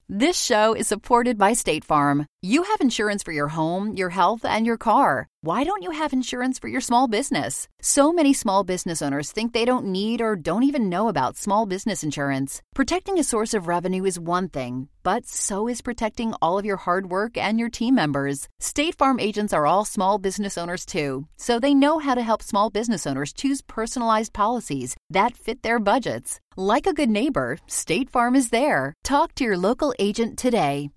This show is supported by State Farm. You have insurance for your home, your health, and your car. Why don't you have insurance for your small business? So many small business owners think they don't need or don't even know about small business insurance. Protecting a source of revenue is one thing, but so is protecting all of your hard work and your team members. State Farm agents are all small business owners too, so they know how to help small business owners choose personalized policies that fit their budgets. Like a good neighbor, State Farm is there. Talk to your local agent today.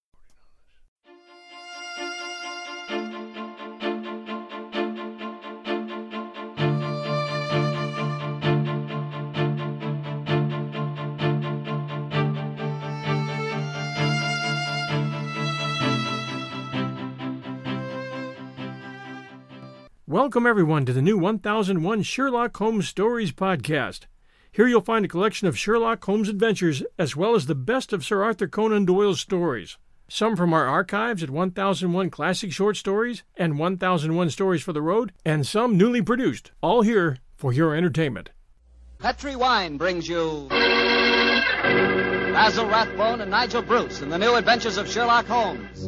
Welcome, everyone, to the new 1001 Sherlock Holmes Stories podcast. Here you'll find a collection of Sherlock Holmes adventures, as well as the best of Sir Arthur Conan Doyle's stories. Some from our archives at 1001 Classic Short Stories and 1001 Stories for the Road, and some newly produced, all here for your entertainment. Petri Wine brings you Basil Rathbone and Nigel Bruce in the new adventures of Sherlock Holmes.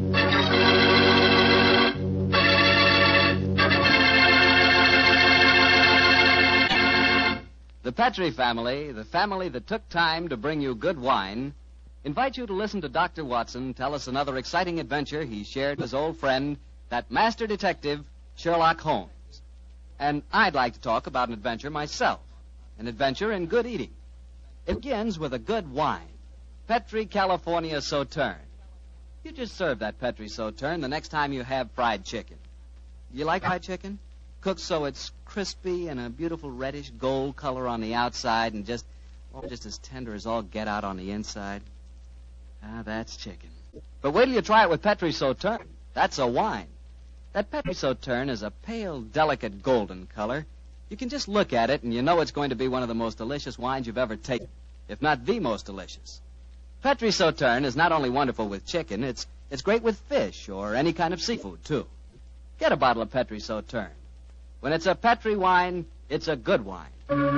The Petri family, the family that took time to bring you good wine, invite you to listen to Dr. Watson tell us another exciting adventure he shared with his old friend, that master detective, Sherlock Holmes. And I'd like to talk about an adventure myself, an adventure in good eating. It begins with a good wine, Petri California Sauterne. You just serve that Petri Sauterne the next time you have fried chicken. You like fried chicken? Cooked so it's crispy and a beautiful reddish gold color on the outside and just as tender as all get out on the inside. Ah, that's chicken. But wait till you try it with Petri Sauterne. That's a wine. That Petri Sauterne is a pale, delicate golden color. You can just look at it and you know it's going to be one of the most delicious wines you've ever tasted, if not the most delicious. Petri Sauterne is not only wonderful with chicken, it's great with fish or any kind of seafood, too. Get a bottle of Petri Sauterne. When it's a Petri wine, it's a good wine.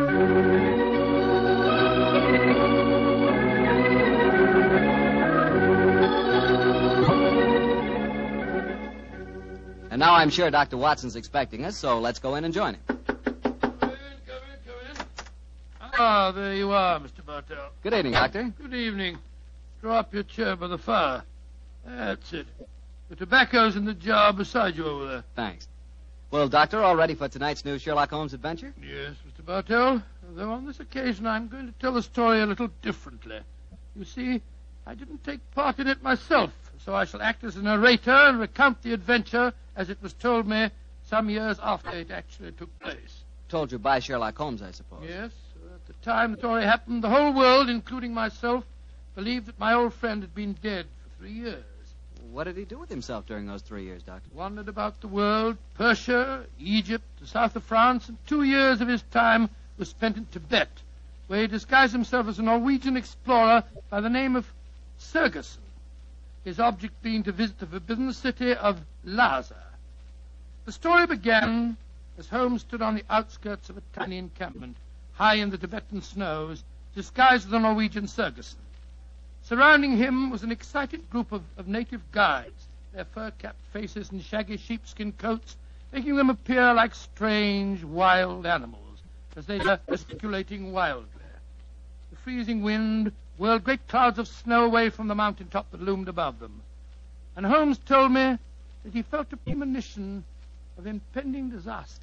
And now I'm sure Dr. Watson's expecting us, so let's go in and join him. Come in. Ah, there you are, Mr. Bartell. Good evening, Doctor. Good evening. Draw up your chair by the fire. That's it. The tobacco's in the jar beside you over there. Thanks. Well, Doctor, all ready for tonight's new Sherlock Holmes adventure? Yes, Mr. Bartell. Though on this occasion I'm going to tell the story a little differently. You see, I didn't take part in it myself, so I shall act as a narrator and recount the adventure as it was told me some years after it actually took place. Told you by Sherlock Holmes, I suppose. Yes. At the time the story happened, the whole world, including myself, believed that my old friend had been dead for 3 years. What did he do with himself during those 3 years, Doctor? Wandered about the world, Persia, Egypt, the south of France, and 2 years of his time was spent in Tibet, where he disguised himself as a Norwegian explorer by the name of Sergersen, his object being to visit the forbidden city of Lhasa. The story began as Holmes stood on the outskirts of a tiny encampment, high in the Tibetan snows, disguised as the Norwegian Sergersen. Surrounding him was an excited group of native guides, their fur-capped faces and shaggy sheepskin coats making them appear like strange, wild animals as they were gesticulating wildly. The freezing wind whirled great clouds of snow away from the mountaintop that loomed above them. And Holmes told me that he felt a premonition of impending disaster.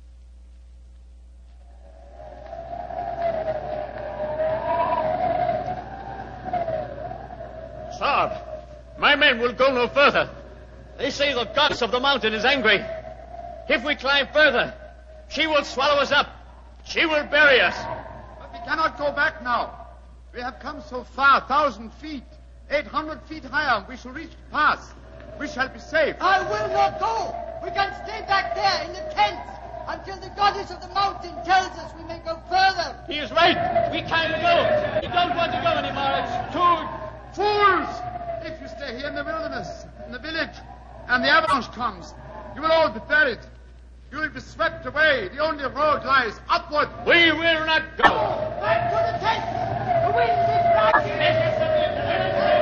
Sir, my men will go no further. They say the goddess of the mountain is angry. If we climb further, she will swallow us up. She will bury us. But we cannot go back now. We have come so far, 1,000 feet, 800 feet higher. We shall reach the pass. We shall be safe. I will not go. We can stay back there in the tents until the goddess of the mountain tells us we may go further. He is right. We can't go. We don't want to go anymore. It's too... Fools! If you stay here in the wilderness, in the village, and the avalanche comes, you will all be buried. You will be swept away. The only road lies upward. We will not go. Back to the tent. The wind is rising.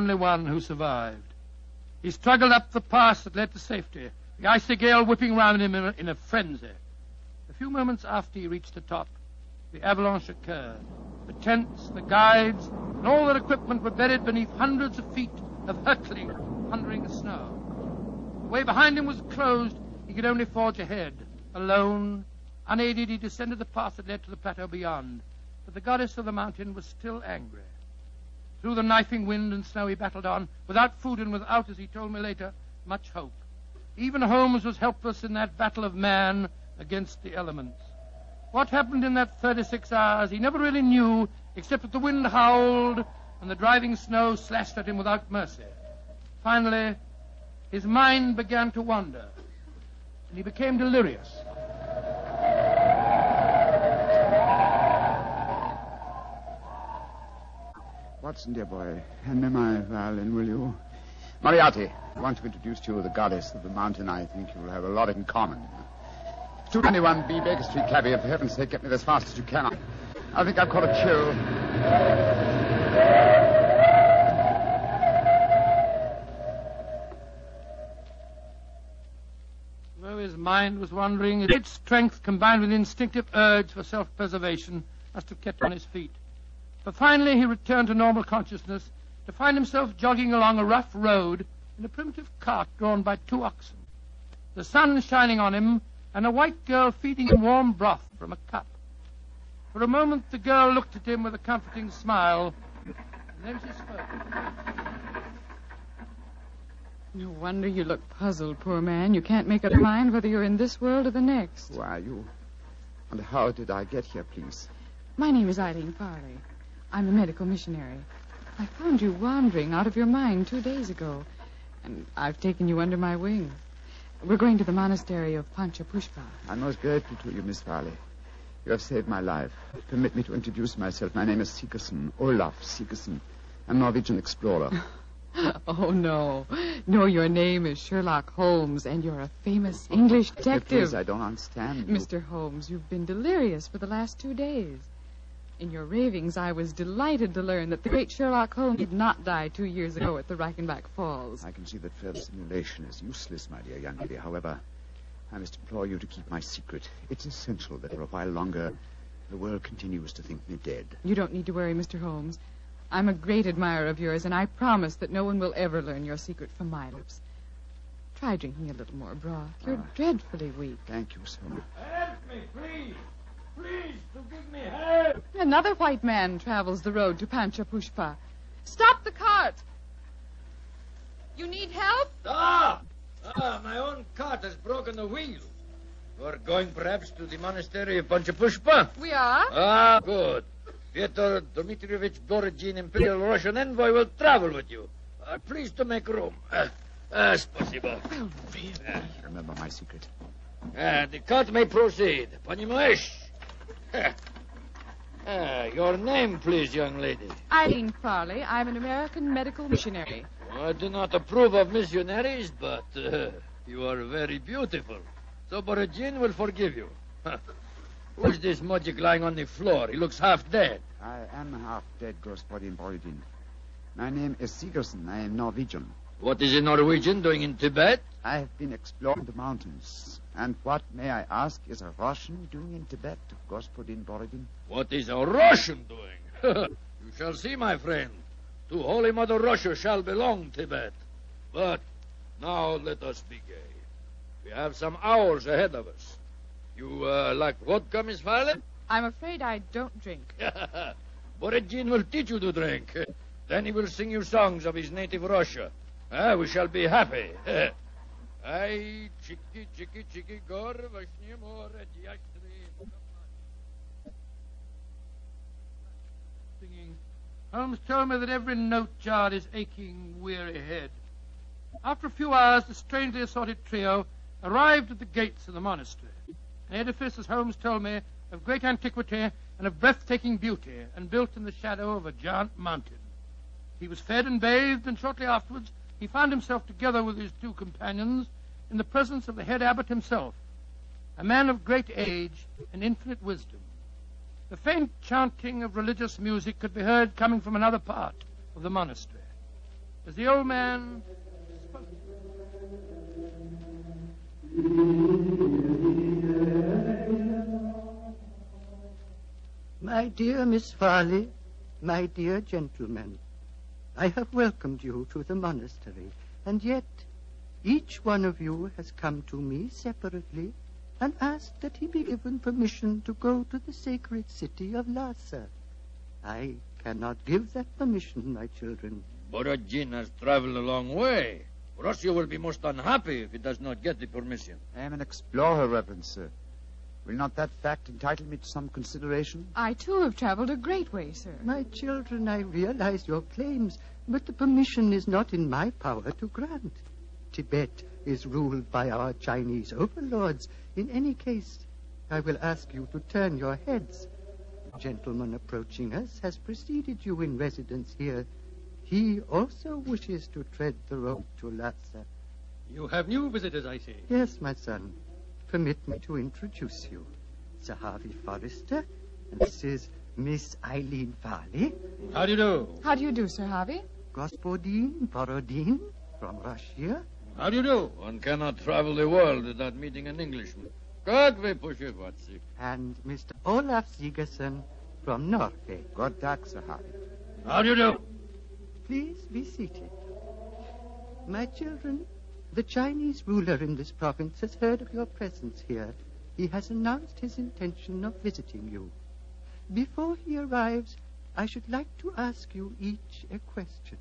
only one who survived. He struggled up the pass that led to safety, the icy gale whipping round him in a frenzy. A few moments after he reached the top, the avalanche occurred. The tents, the guides, and all their equipment were buried beneath hundreds of feet of hurtling, thundering snow. The way behind him was closed. He could only forge ahead. Alone, unaided, he descended the path that led to the plateau beyond. But the goddess of the mountain was still angry. Through the knifing wind and snow he battled on, without food and without, as he told me later, much hope. Even Holmes was helpless in that battle of man against the elements. What happened in that 36 hours he never really knew, except that the wind howled and the driving snow slashed at him without mercy. Finally, his mind began to wander, and he became delirious. Watson, dear boy, hand me my violin, will you? Moriarty, I want to introduce to you the goddess of the mountain. I think you will have a lot in common. 221B Baker Street, cabby. For heaven's sake, get me as fast as you can. I think I've caught a chill. Though his mind was wandering, its strength combined with instinctive urge for self-preservation must have kept him on his feet. But finally he returned to normal consciousness to find himself jogging along a rough road in a primitive cart drawn by 2 oxen. The sun shining on him, and a white girl feeding him warm broth from a cup. For a moment the girl looked at him with a comforting smile, and then she spoke. No wonder you look puzzled, poor man. You can't make up your mind whether you're in this world or the next. Who are you? And how did I get here, please? My name is Eileen Farley. I'm a medical missionary. I found you wandering out of your mind 2 days ago, and I've taken you under my wing. We're going to the monastery of Panchapushpa. I'm most grateful to you, Miss Farley. You have saved my life. Permit me to introduce myself. My name is Sigerson, Olaf Sigerson. I'm a Norwegian explorer. Oh, no. No, your name is Sherlock Holmes, and you're a famous English detective. Please, I don't understand you. Mr. Holmes, you've been delirious for the last 2 days. In your ravings, I was delighted to learn that the great Sherlock Holmes did not die 2 years ago at the Reichenbach Falls. I can see that further simulation is useless, my dear young lady. However, I must implore you to keep my secret. It's essential that for a while longer the world continues to think me dead. You don't need to worry, Mr. Holmes. I'm a great admirer of yours, and I promise that no one will ever learn your secret from my lips. Try drinking a little more broth. You're dreadfully weak. Thank you so much. Help me, please. Please, to give me help. Another white man travels the road to Panchapushpa. Stop the cart! You need help? Stop! My own cart has broken the wheel. You're going perhaps to the monastery of Panchapushpa? We are. Good. Fyodor Dmitrievich Borodin, Imperial Russian envoy, will travel with you. Please to make room. Spasibo. Well, really? Remember my secret. The cart may proceed. Понимаешь? Your name, please, young lady. Eileen Farley. I'm an American medical missionary. I do not approve of missionaries, but you are very beautiful. So Borodin will forgive you. Who's this mujik lying on the floor? He looks half dead. I am half dead, Господин Borodin. My name is Sigerson. I am Norwegian. What is a Norwegian doing in Tibet? I have been exploring the mountains. And what, may I ask, is a Russian doing in Tibet, Господин Borodin? What is a Russian doing? You shall see, my friend. To Holy Mother Russia shall belong Tibet. But now let us be gay. We have some hours ahead of us. You like vodka, Miss Farley? I'm afraid I don't drink. Borodin will teach you to drink. Then he will sing you songs of his native Russia. We shall be happy. Ay, chiki, chiki, chiki, gor, vashni, more, diastri. Singing. Holmes told me that every note jarred his aching, weary head. After a few hours, the strangely assorted trio arrived at the gates of the monastery. An edifice, as Holmes told me, of great antiquity and of breathtaking beauty, and built in the shadow of a giant mountain. He was fed and bathed, and shortly afterwards he found himself together with his 2 companions in the presence of the head abbot himself, a man of great age and infinite wisdom. The faint chanting of religious music could be heard coming from another part of the monastery. as the old man spoke. My dear Miss Farley, my dear gentlemen, I have welcomed you to the monastery, and yet each one of you has come to me separately and asked that he be given permission to go to the sacred city of Lhasa. I cannot give that permission, my children. Borodin has traveled a long way. Russia will be most unhappy if he does not get the permission. I am an explorer, Reverend Sir. Will not that fact entitle me to some consideration? I, too, have traveled a great way, sir. My children, I realize your claims, but the permission is not in my power to grant. Tibet is ruled by our Chinese overlords. In any case, I will ask you to turn your heads. The gentleman approaching us has preceded you in residence here. He also wishes to tread the road to Lhasa. You have new visitors, I see. Yes, my son. Permit me to introduce you. Sir Harvey Forrester, and this is Miss Eileen Farley. How do you do? How do you do, Sir Harvey? Gospodin Borodin from Russia. How do you do? One cannot travel the world without meeting an Englishman. God we push it, Watsy. And Mr. Olaf Sigerson from Norway. God dag, Sir Harvey. How do you do? Please be seated. My children, the Chinese ruler in this province has heard of your presence here. He has announced his intention of visiting you. Before he arrives, I should like to ask you each a question.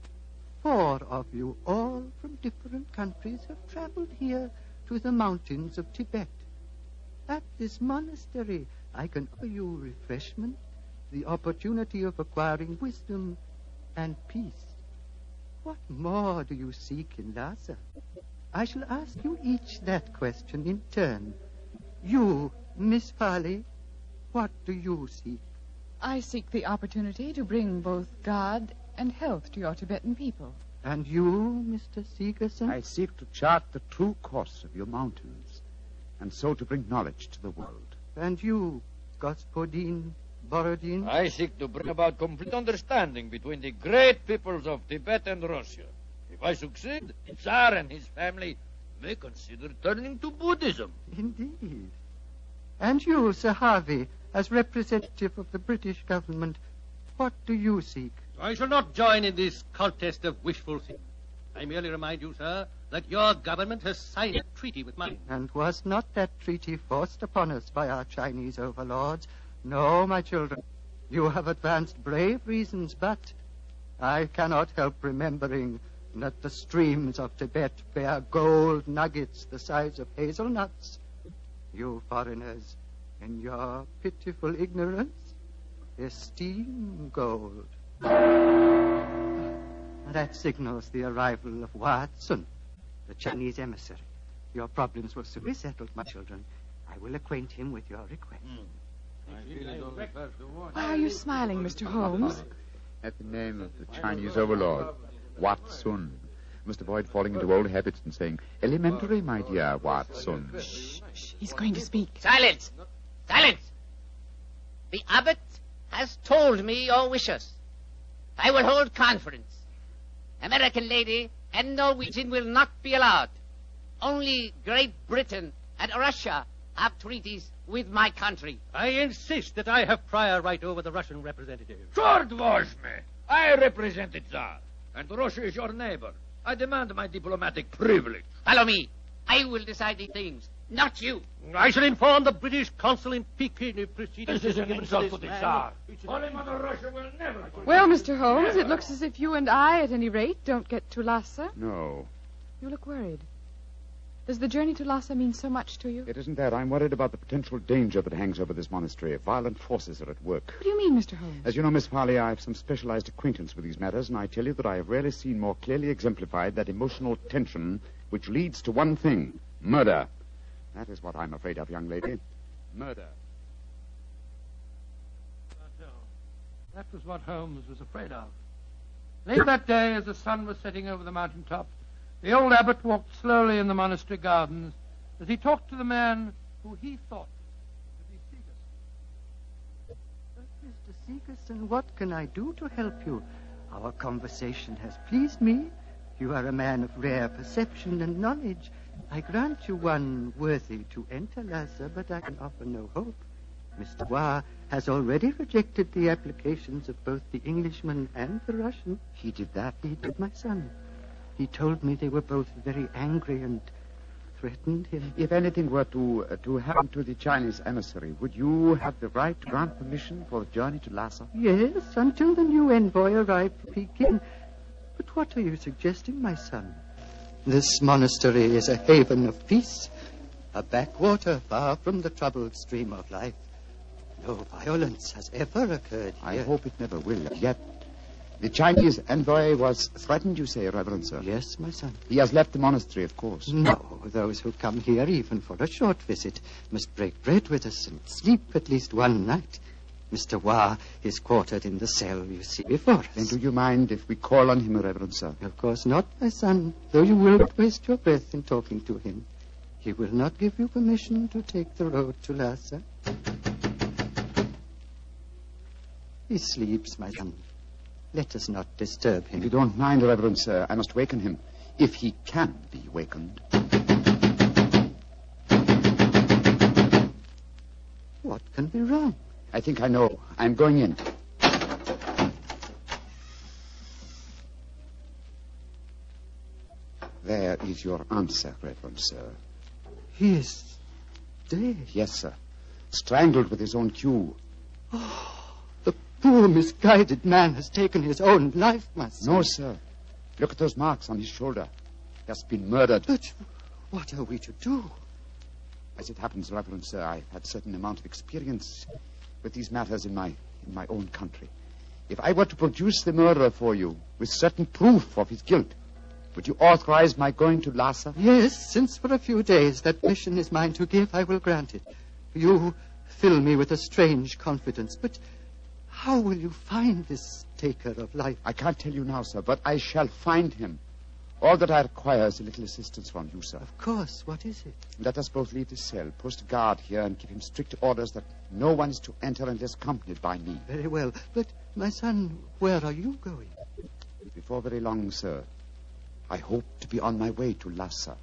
4 of you, all from different countries, have traveled here to the mountains of Tibet. At this monastery, I can offer you refreshment, the opportunity of acquiring wisdom and peace. What more do you seek in Lhasa? I shall ask you each that question in turn. You, Miss Farley, what do you seek? I seek the opportunity to bring both God and health to your Tibetan people. And you, Mr. Sigerson? I seek to chart the true course of your mountains, and so to bring knowledge to the world. And you, Gospodin Borodin? I seek to bring about complete understanding between the great peoples of Tibet and Russia. If I succeed, the Tsar and his family may consider turning to Buddhism. Indeed. And you, Sir Harvey, as representative of the British government, what do you seek? I shall not join in this contest of wishful thinking. I merely remind you, sir, that your government has signed a treaty with mine. And was not that treaty forced upon us by our Chinese overlords? No, my children. You have advanced brave reasons, but I cannot help remembering that the streams of Tibet bear gold nuggets the size of hazelnuts. You foreigners, in your pitiful ignorance, esteem gold. That signals the arrival of Watson, the Chinese emissary. Your problems will soon be settled, my children. I will acquaint him with your request. Why are you smiling, Mr. Holmes? At the name of the Chinese overlord, Watson. Must avoid falling into old habits and saying, elementary, my dear Watson. Shh. He's going to speak. Silence! Silence! The abbot has told me your wishes. I will hold conference. American lady and Norwegian will not be allowed. Only Great Britain and Russia have treaties with my country. I insist that I have prior right over the Russian representative. Short me. I represent the Tsar, and Russia is your neighbor. I demand my diplomatic privilege. Follow me. I will decide these things, not you. I shall inform the British consul in Peking if proceedings... This is an insult to the Tsar. Holy Mother Russia will never... Well, Mr. Holmes, it looks as if you and I, at any rate, don't get to Lhasa. No. You look worried. Does the journey to Lhasa mean so much to you? It isn't that. I'm worried about the potential danger that hangs over this monastery. Violent forces are at work. What do you mean, Mr. Holmes? As you know, Miss Farley, I have some specialized acquaintance with these matters, and I tell you that I have rarely seen more clearly exemplified that emotional tension which leads to one thing, murder. That is what I'm afraid of, young lady. Murder. That was what Holmes was afraid of. Late that day, as the sun was setting over the mountaintop, the old abbot walked slowly in the monastery gardens as he talked to the man who he thought to be Sigerson. Mr. Sigerson, what can I do to help you? Our conversation has pleased me. You are a man of rare perception and knowledge. I grant you one worthy to enter Lhasa, but I can offer no hope. Mr. Wa has already rejected the applications of both the Englishman and the Russian. He did that? He did, my son. He told me they were both very angry and threatened him. If anything were to happen to the Chinese emissary, would you have the right to grant permission for the journey to Lhasa? Yes, until the new envoy arrived from Peking. But what are you suggesting, my son? This monastery is a haven of peace, a backwater far from the troubled stream of life. No violence has ever occurred here. I hope it never will. Yet, the Chinese envoy was threatened, you say, Reverend Sir? Yes, my son. He has left the monastery, of course. No, those who come here, even for a short visit, must break bread with us and sleep at least one night. Mr. Wa is quartered in the cell you see before us. Then do you mind if we call on him, Reverend Sir? Of course not, my son, though you will not waste your breath in talking to him. He will not give you permission to take the road to Lhasa. He sleeps, my son. Let us not disturb him. If you don't mind, Reverend Sir, I must waken him, if he can be wakened. What can be wrong? I think I know. I'm going in. There is your answer, Reverend Sir. He is dead. Yes, sir. Strangled with his own cue. Oh, the poor misguided man has taken his own life, my son. No, sir. Look at those marks on his shoulder. He has been murdered. But what are we to do? As it happens, Reverend Sir, I've had a certain amount of experience with these matters in my own country. If I were to produce the murderer for you with certain proof of his guilt, would you authorize my going to Lhasa? Yes, since for a few days that mission is mine to give, I will grant it. You fill me with a strange confidence, but how will you find this taker of life? I can't tell you now, sir, but I shall find him. All that I require is a little assistance from you, sir. Of course. What is it? Let us both leave the cell, post a guard here, and give him strict orders that no one is to enter unless accompanied by me. Very well. But, my son, where are you going? Before very long, sir, I hope to be on my way to Lhasa.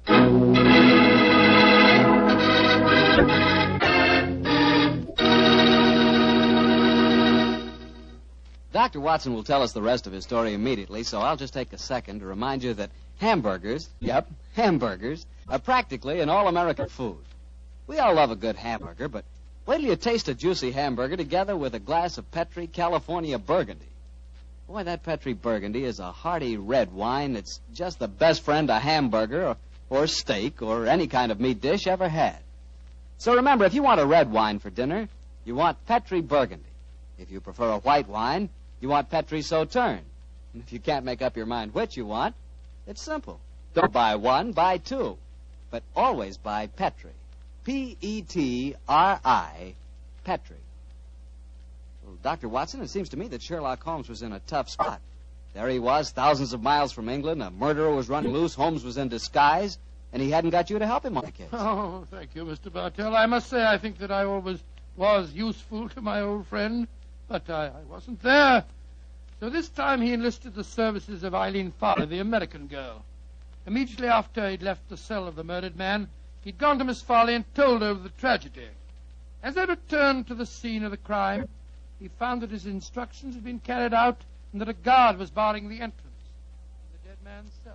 Dr. Watson will tell us the rest of his story immediately, so I'll just take a second to remind you that hamburgers, hamburgers, are practically an all-American food. We all love a good hamburger, but wait till you taste a juicy hamburger together with a glass of Petri California Burgundy. Boy, that Petri Burgundy is a hearty red wine that's just the best friend a hamburger or steak or any kind of meat dish ever had. So remember, if you want a red wine for dinner, you want Petri Burgundy. If you prefer a white wine, you want Petri Sauterne. And if you can't make up your mind which you want, it's simple. Don't buy one, buy two. But always buy Petri. Petri, Petri. Well, Dr. Watson, it seems to me that Sherlock Holmes was in a tough spot. There he was, thousands of miles from England. A murderer was running loose. Holmes was in disguise. And he hadn't got you to help him on the case. Oh, thank you, Mr. Bartell. I must say I think that I always was useful to my old friend. But I wasn't there. So this time he enlisted the services of Eileen Farley, the American girl. Immediately after he'd left the cell of the murdered man, he'd gone to Miss Farley and told her of the tragedy. As they returned to the scene of the crime, he found that his instructions had been carried out and that a guard was barring the entrance to the dead man's cell.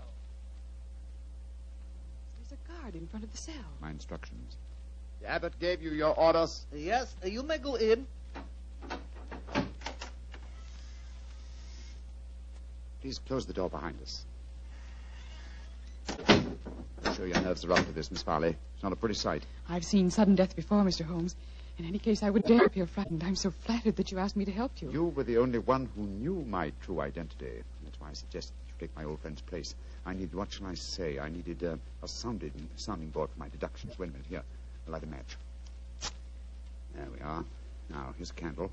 There's a guard in front of the cell. My instructions. The abbot gave you your orders. Yes, you may go in. Please close the door behind us. I'm sure your nerves are up to this, Miss Farley. It's not a pretty sight. I've seen sudden death before, Mr. Holmes. In any case, I would dare appear frightened. I'm so flattered that you asked me to help you. You were the only one who knew my true identity. That's why I suggested you take my old friend's place. I needed, what shall I say? I needed a sounding board for my deductions. Wait a minute, here. I'll light a match. There we are. Now, here's a candle.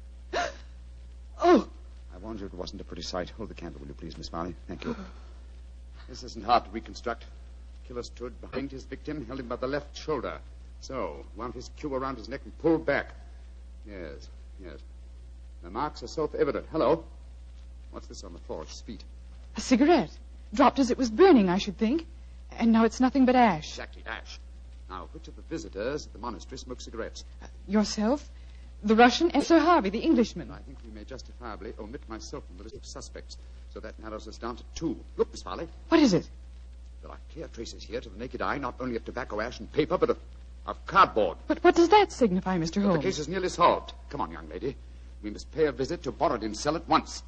Oh! I warned you it wasn't a pretty sight. Hold the candle, will you please, Miss Farley? Thank you. This isn't hard to reconstruct. Killer stood behind his victim, held him by the left shoulder. So, wound his cue around his neck and pulled back. Yes. The marks are self-evident. Hello. What's this on the floor at his feet? A cigarette. Dropped as it was burning, I should think. And now it's nothing but ash. Exactly, ash. Now, which of the visitors at the monastery smoke cigarettes? Yourself, the Russian, and Sir Harvey, the Englishman. I think we may justifiably omit myself from the list of suspects, so that narrows us down to 2. Look, Miss Farley. What is it? There are clear traces here to the naked eye, not only of tobacco ash and paper, but of cardboard. But what does that signify, Mr. Holmes? The case is nearly solved. Come on, young lady. We must pay a visit to Borodin's cell at once.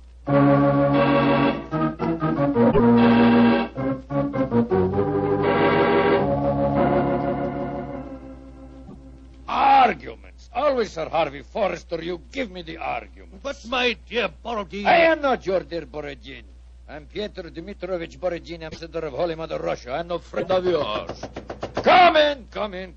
Arguments. Always, Sir Harvey Forrester, you give me the arguments. But, my dear Borodin... I am not your dear Borodin. I'm Pyotr Dmitrovich Borodin, ambassador of Holy Mother Russia. I'm no friend of yours. Come in.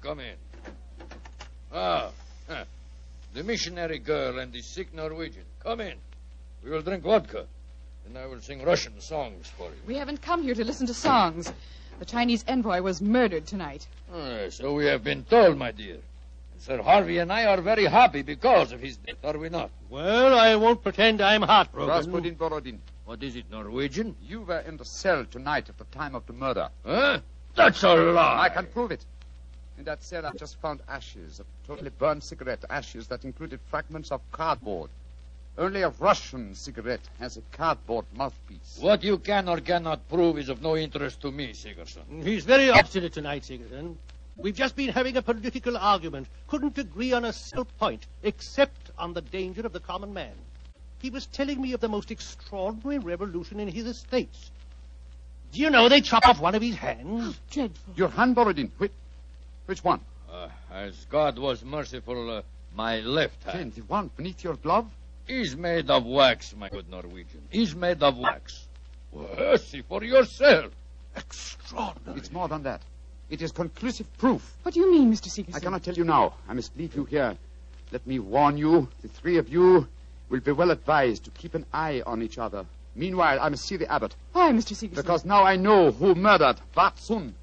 The missionary girl and the sick Norwegian. Come in. We will drink vodka, and I will sing Russian songs for you. We haven't come here to listen to songs. The Chinese envoy was murdered tonight. So we have been told, my dear. Sir Harvey and I are very happy because of his death, are we not? Well, I won't pretend I'm heartbroken. Rasputin Borodin. What is it, Norwegian? You were in the cell tonight at the time of the murder. Huh? That's a lie. I can prove it. In that cell, I've just found ashes of totally burned cigarette ashes that included fragments of cardboard. Only a Russian cigarette has a cardboard mouthpiece. What you can or cannot prove is of no interest to me, Sigerson. He's very obstinate tonight, Sigerson. We've just been having a political argument. Couldn't agree on a single point, except on the danger of the common man. He was telling me of the most extraordinary revolution in his estates. Do you know they chop off one of his hands? Dreadful. Your hand, Borodin. Which one? As God was merciful, my left hand. The one beneath your glove? He's made of wax, my good Norwegian. He's made of wax. Well, see for yourself. Extraordinary. It's more than that. It is conclusive proof. What do you mean, Mr. Sigerson? I cannot tell you now. I must leave you here. Let me warn you, the 3 of you will be well advised to keep an eye on each other. Meanwhile, I must see the abbot. Why, Mr. Sigerson? Because now I know who murdered Vatsun.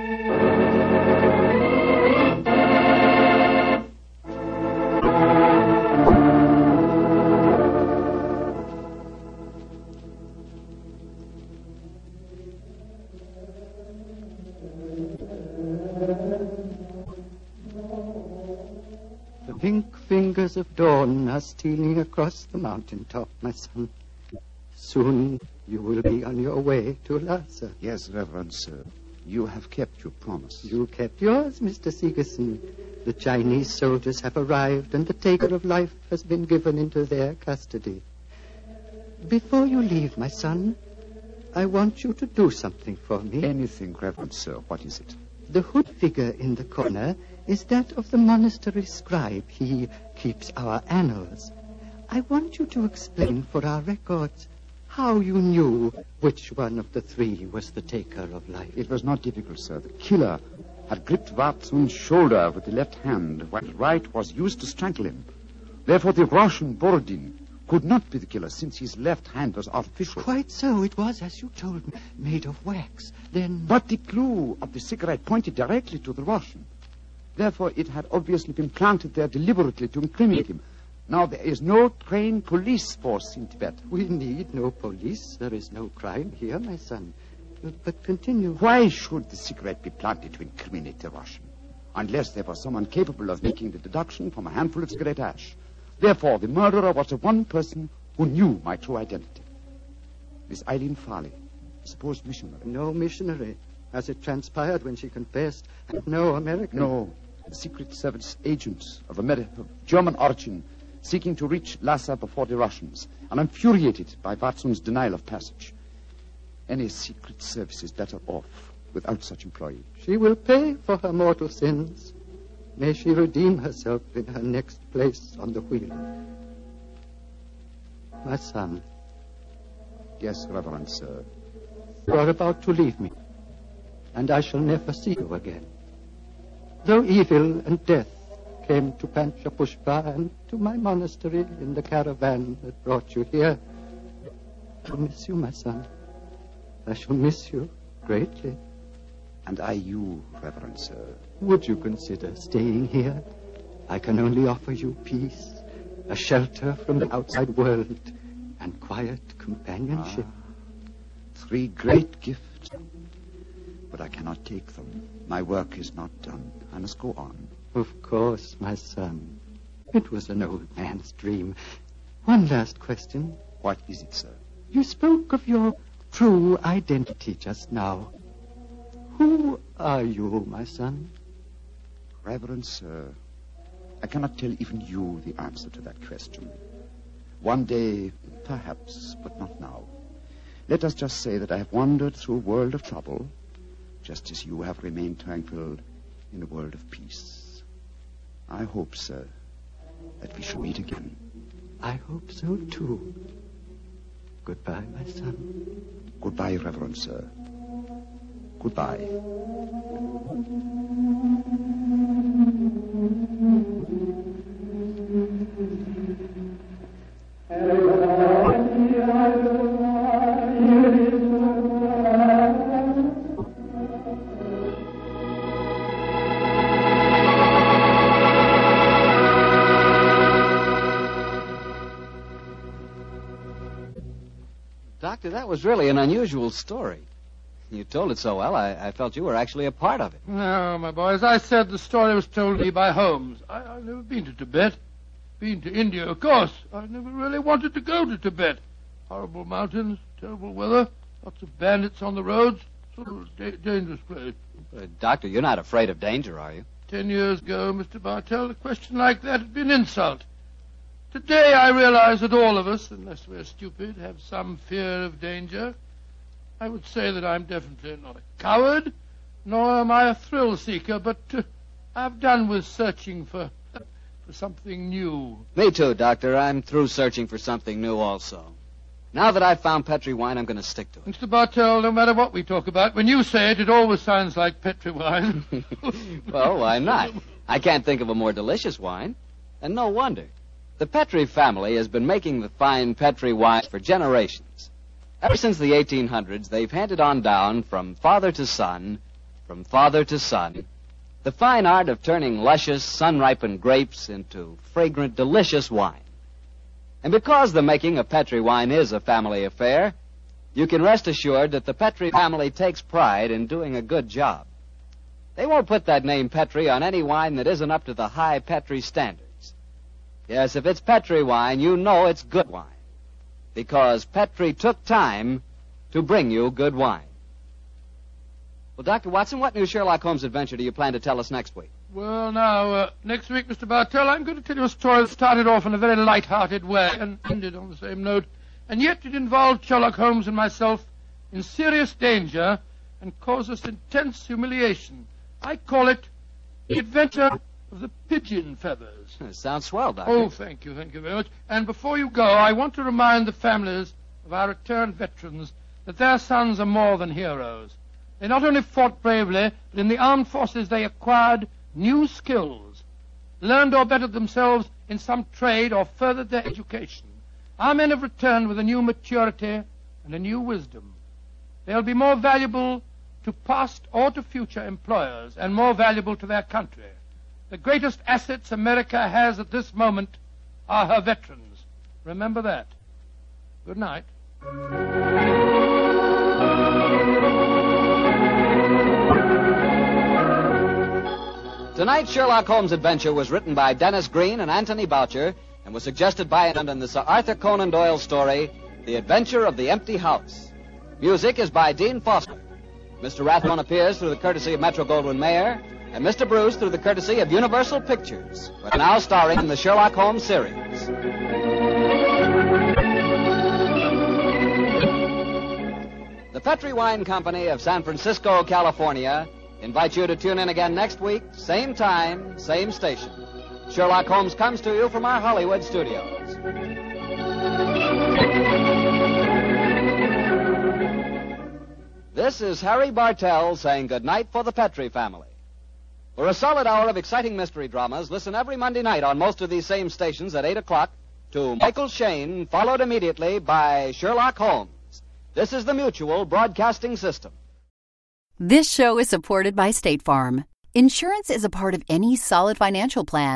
The pink fingers of dawn are stealing across the mountaintop, my son. Soon you will be on your way to Lhasa. Yes, Reverend Sir. You have kept your promise. You kept yours, Mr. Sigerson. The Chinese soldiers have arrived, and the taker of life has been given into their custody. Before you leave, my son, I want you to do something for me. Anything, Reverend Sir. What is it? The hood figure in the corner is that of the monastery scribe. He keeps our annals. I want you to explain for our records how you knew which one of the 3 was the taker of life. It was not difficult, sir. The killer had gripped Vatsun's shoulder with the left hand, while the right was used to strangle him. Therefore, the Russian Borodin could not be the killer, since his left hand was artificial. Quite so. It was, as you told me, made of wax. Then... But the clue of the cigarette pointed directly to the Russian. Therefore, it had obviously been planted there deliberately to incriminate him. Now, there is no trained police force in Tibet. We need no police. There is no crime here, my son. But continue. Why should the cigarette be planted to incriminate the Russian? Unless there was someone capable of making the deduction from a handful of cigarette ash. Therefore, the murderer was the one person who knew my true identity. Miss Eileen Farley, supposed missionary. No missionary. As it transpired when she confessed, and no American. No, a Secret Service agent of German origin, seeking to reach Lhasa before the Russians, and infuriated by Vatsun's denial of passage. Any Secret Service is better off without such employee. She will pay for her mortal sins. May she redeem herself in her next place on the wheel. My son. Yes, Reverend Sir. You are about to leave me, and I shall never see you again. Though evil and death came to Panchapushpa and to my monastery in the caravan that brought you here, I shall miss you, my son. I shall miss you greatly. And I you, Reverend Sir. Would you consider staying here? I can only offer you peace, a shelter from the outside world, and quiet companionship. 3 great gifts. But I cannot take them. My work is not done. I must go on. Of course, my son. It was an old man's dream. One last question. What is it, sir? You spoke of your true identity just now. Who are you, my son? Reverend sir, I cannot tell even you the answer to that question. One day, perhaps, but not now. Let us just say that I have wandered through a world of trouble, just as you have remained tranquil in a world of peace. I hope, sir, that we shall meet again. I hope so, too. Goodbye, my son. Goodbye, Reverend sir. Goodbye. Doctor, that was really an unusual story. You told it so well, I felt you were actually a part of it. No, my boy, as I said, the story was told me by Holmes. I've never been to Tibet. Been to India, of course. I never really wanted to go to Tibet. Horrible mountains, terrible weather, lots of bandits on the roads. Sort of a dangerous place. Doctor, you're not afraid of danger, are you? 10 years ago, Mr. Bartell, a question like that would be an insult. Today I realize that all of us, unless we're stupid, have some fear of danger. I would say that I'm definitely not a coward, nor am I a thrill seeker, but I've done with searching for something new. Me too, Doctor. I'm through searching for something new also. Now that I've found Petri wine, I'm going to stick to it. Mr. Bartell, no matter what we talk about, when you say it, it always sounds like Petri wine. Well, why not? I can't think of a more delicious wine. And no wonder. The Petri family has been making the fine Petri wine for generations. Ever since the 1800s, they've handed on down from father to son, the fine art of turning luscious, sun-ripened grapes into fragrant, delicious wine. And because the making of Petri wine is a family affair, you can rest assured that the Petri family takes pride in doing a good job. They won't put that name Petri on any wine that isn't up to the high Petri standards. Yes, if it's Petri wine, you know it's good wine. Because Petri took time to bring you good wine. Well, Dr. Watson, what new Sherlock Holmes adventure do you plan to tell us next week? Well, now, next week, Mr. Bartell, I'm going to tell you a story that started off in a very light-hearted way and ended on the same note. And yet it involved Sherlock Holmes and myself in serious danger and caused us intense humiliation. I call it The Adventure of the Pigeon Feathers. Sounds swell, Doctor. Oh, thank you very much. And before you go, I want to remind the families of our returned veterans that their sons are more than heroes. They not only fought bravely, but in the armed forces they acquired new skills, learned or bettered themselves in some trade or furthered their education. Our men have returned with a new maturity and a new wisdom. They'll be more valuable to past or to future employers and more valuable to their country. The greatest assets America has at this moment are her veterans. Remember that. Good night. Tonight's Sherlock Holmes adventure was written by Dennis Green and Anthony Boucher and was suggested by and in the Sir Arthur Conan Doyle story, The Adventure of the Empty House. Music is by Dean Foster. Mr. Rathbone appears through the courtesy of Metro-Goldwyn-Mayer, and Mr. Bruce through the courtesy of Universal Pictures, but now starring in the Sherlock Holmes series. The Petri Wine Company of San Francisco, California, invites you to tune in again next week, same time, same station. Sherlock Holmes comes to you from our Hollywood studios. This is Harry Bartell saying goodnight for the Petri family. For a solid hour of exciting mystery dramas, listen every Monday night on most of these same stations at 8 o'clock to Michael Shayne, followed immediately by Sherlock Holmes. This is the Mutual Broadcasting System. This show is supported by State Farm. Insurance is a part of any solid financial plan.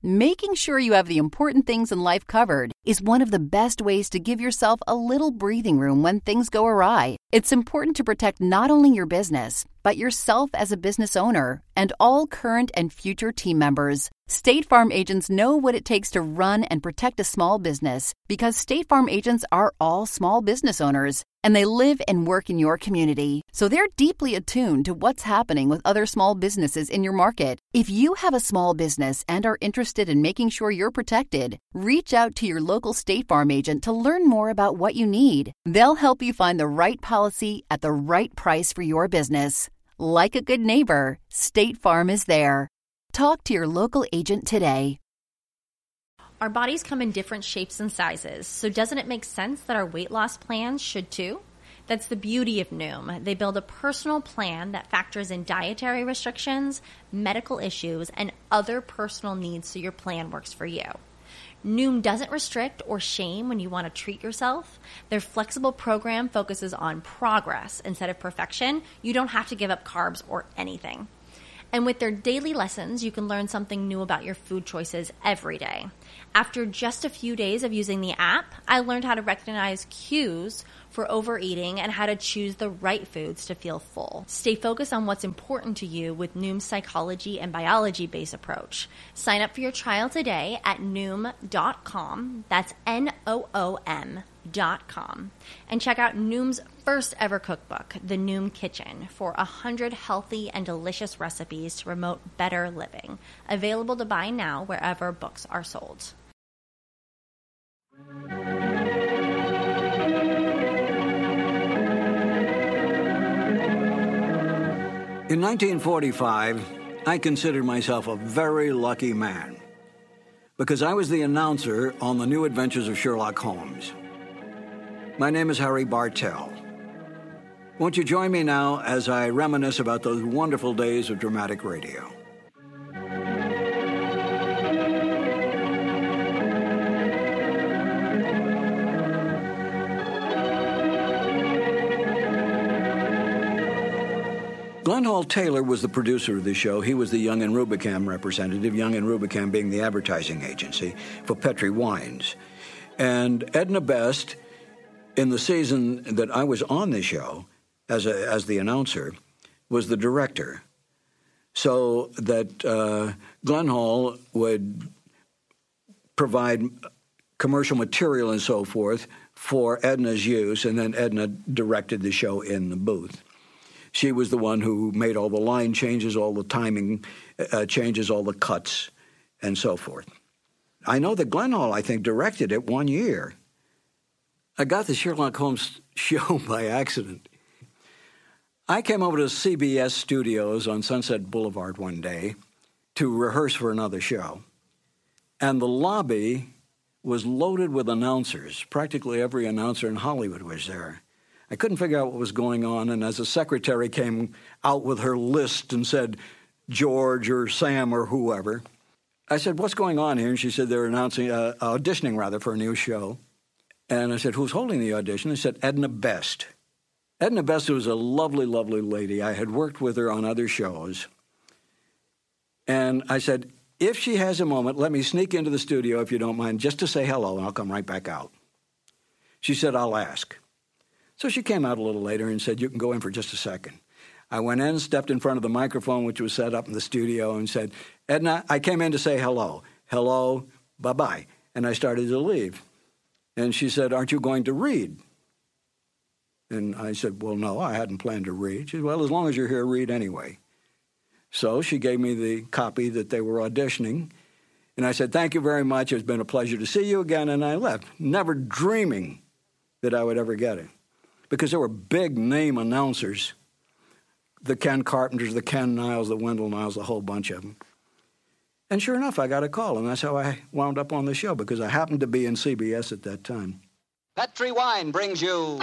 Making sure you have the important things in life covered is one of the best ways to give yourself a little breathing room when things go awry. It's important to protect not only your business, but yourself as a business owner and all current and future team members. State Farm agents know what it takes to run and protect a small business because State Farm agents are all small business owners and they live and work in your community. So they're deeply attuned to what's happening with other small businesses in your market. If you have a small business and are interested in making sure you're protected, reach out to your local State Farm agent to learn more about what you need. They'll help you find the right policy at the right price for your business. Like a good neighbor, State Farm is there. Talk to your local agent today. Our bodies come in different shapes and sizes, so doesn't it make sense that our weight loss plans should too? That's the beauty of Noom. They build a personal plan that factors in dietary restrictions, medical issues, and other personal needs so your plan works for you. Noom doesn't restrict or shame when you want to treat yourself. Their flexible program focuses on progress instead of perfection. You don't have to give up carbs or anything. And with their daily lessons, you can learn something new about your food choices every day. After just a few days of using the app, I learned how to recognize cues for overeating and how to choose the right foods to feel full. Stay focused on what's important to you with Noom's psychology and biology-based approach. Sign up for your trial today at Noom.com. That's Noom.com. And check out Noom's first ever cookbook, The Noom Kitchen, for 100 healthy and delicious recipes to promote better living. Available to buy now wherever books are sold. In 1945, I considered myself a very lucky man because I was the announcer on The New Adventures of Sherlock Holmes. My name is Harry Bartell. Won't you join me now as I reminisce about those wonderful days of dramatic radio? Glenn Hall Taylor was the producer of the show. He was the Young and Rubicam representative, Young and Rubicam being the advertising agency for Petri Wines. And Edna Best, in the season that I was on the show as the announcer, was the director. So that Glenn Hall would provide commercial material and so forth for Edna's use, and then Edna directed the show in the booth. She was the one who made all the line changes, all the timing changes, all the cuts, and so forth. I know that Glenn Hall, I think, directed it 1 year. I got the Sherlock Holmes show by accident. I came over to CBS Studios on Sunset Boulevard one day to rehearse for another show, and the lobby was loaded with announcers. Practically every announcer in Hollywood was there. I couldn't figure out what was going on, and as the secretary came out with her list and said George or Sam or whoever, I said, "What's going on here?" And she said, "They're auditioning for a new show." And I said, "Who's holding the audition?" They said, "Edna Best." Edna Best was a lovely, lovely lady. I had worked with her on other shows. And I said, "If she has a moment, let me sneak into the studio, if you don't mind, just to say hello, and I'll come right back out." She said, "I'll ask." So she came out a little later and said, "You can go in for just a second." I went in, stepped in front of the microphone, which was set up in the studio, and said, "Edna, I came in to say hello. Hello, bye-bye." And I started to leave. And she said, "Aren't you going to read?" And I said, "Well, no, I hadn't planned to read." She said, "Well, as long as you're here, read anyway." So she gave me the copy that they were auditioning. And I said, "Thank you very much. It's been a pleasure to see you again." And I left, never dreaming that I would ever get it. Because there were big-name announcers, the Ken Carpenters, the Ken Niles, the Wendell Niles, a whole bunch of them. And sure enough, I got a call, and that's how I wound up on the show, because I happened to be in CBS at that time. Petri Wine brings you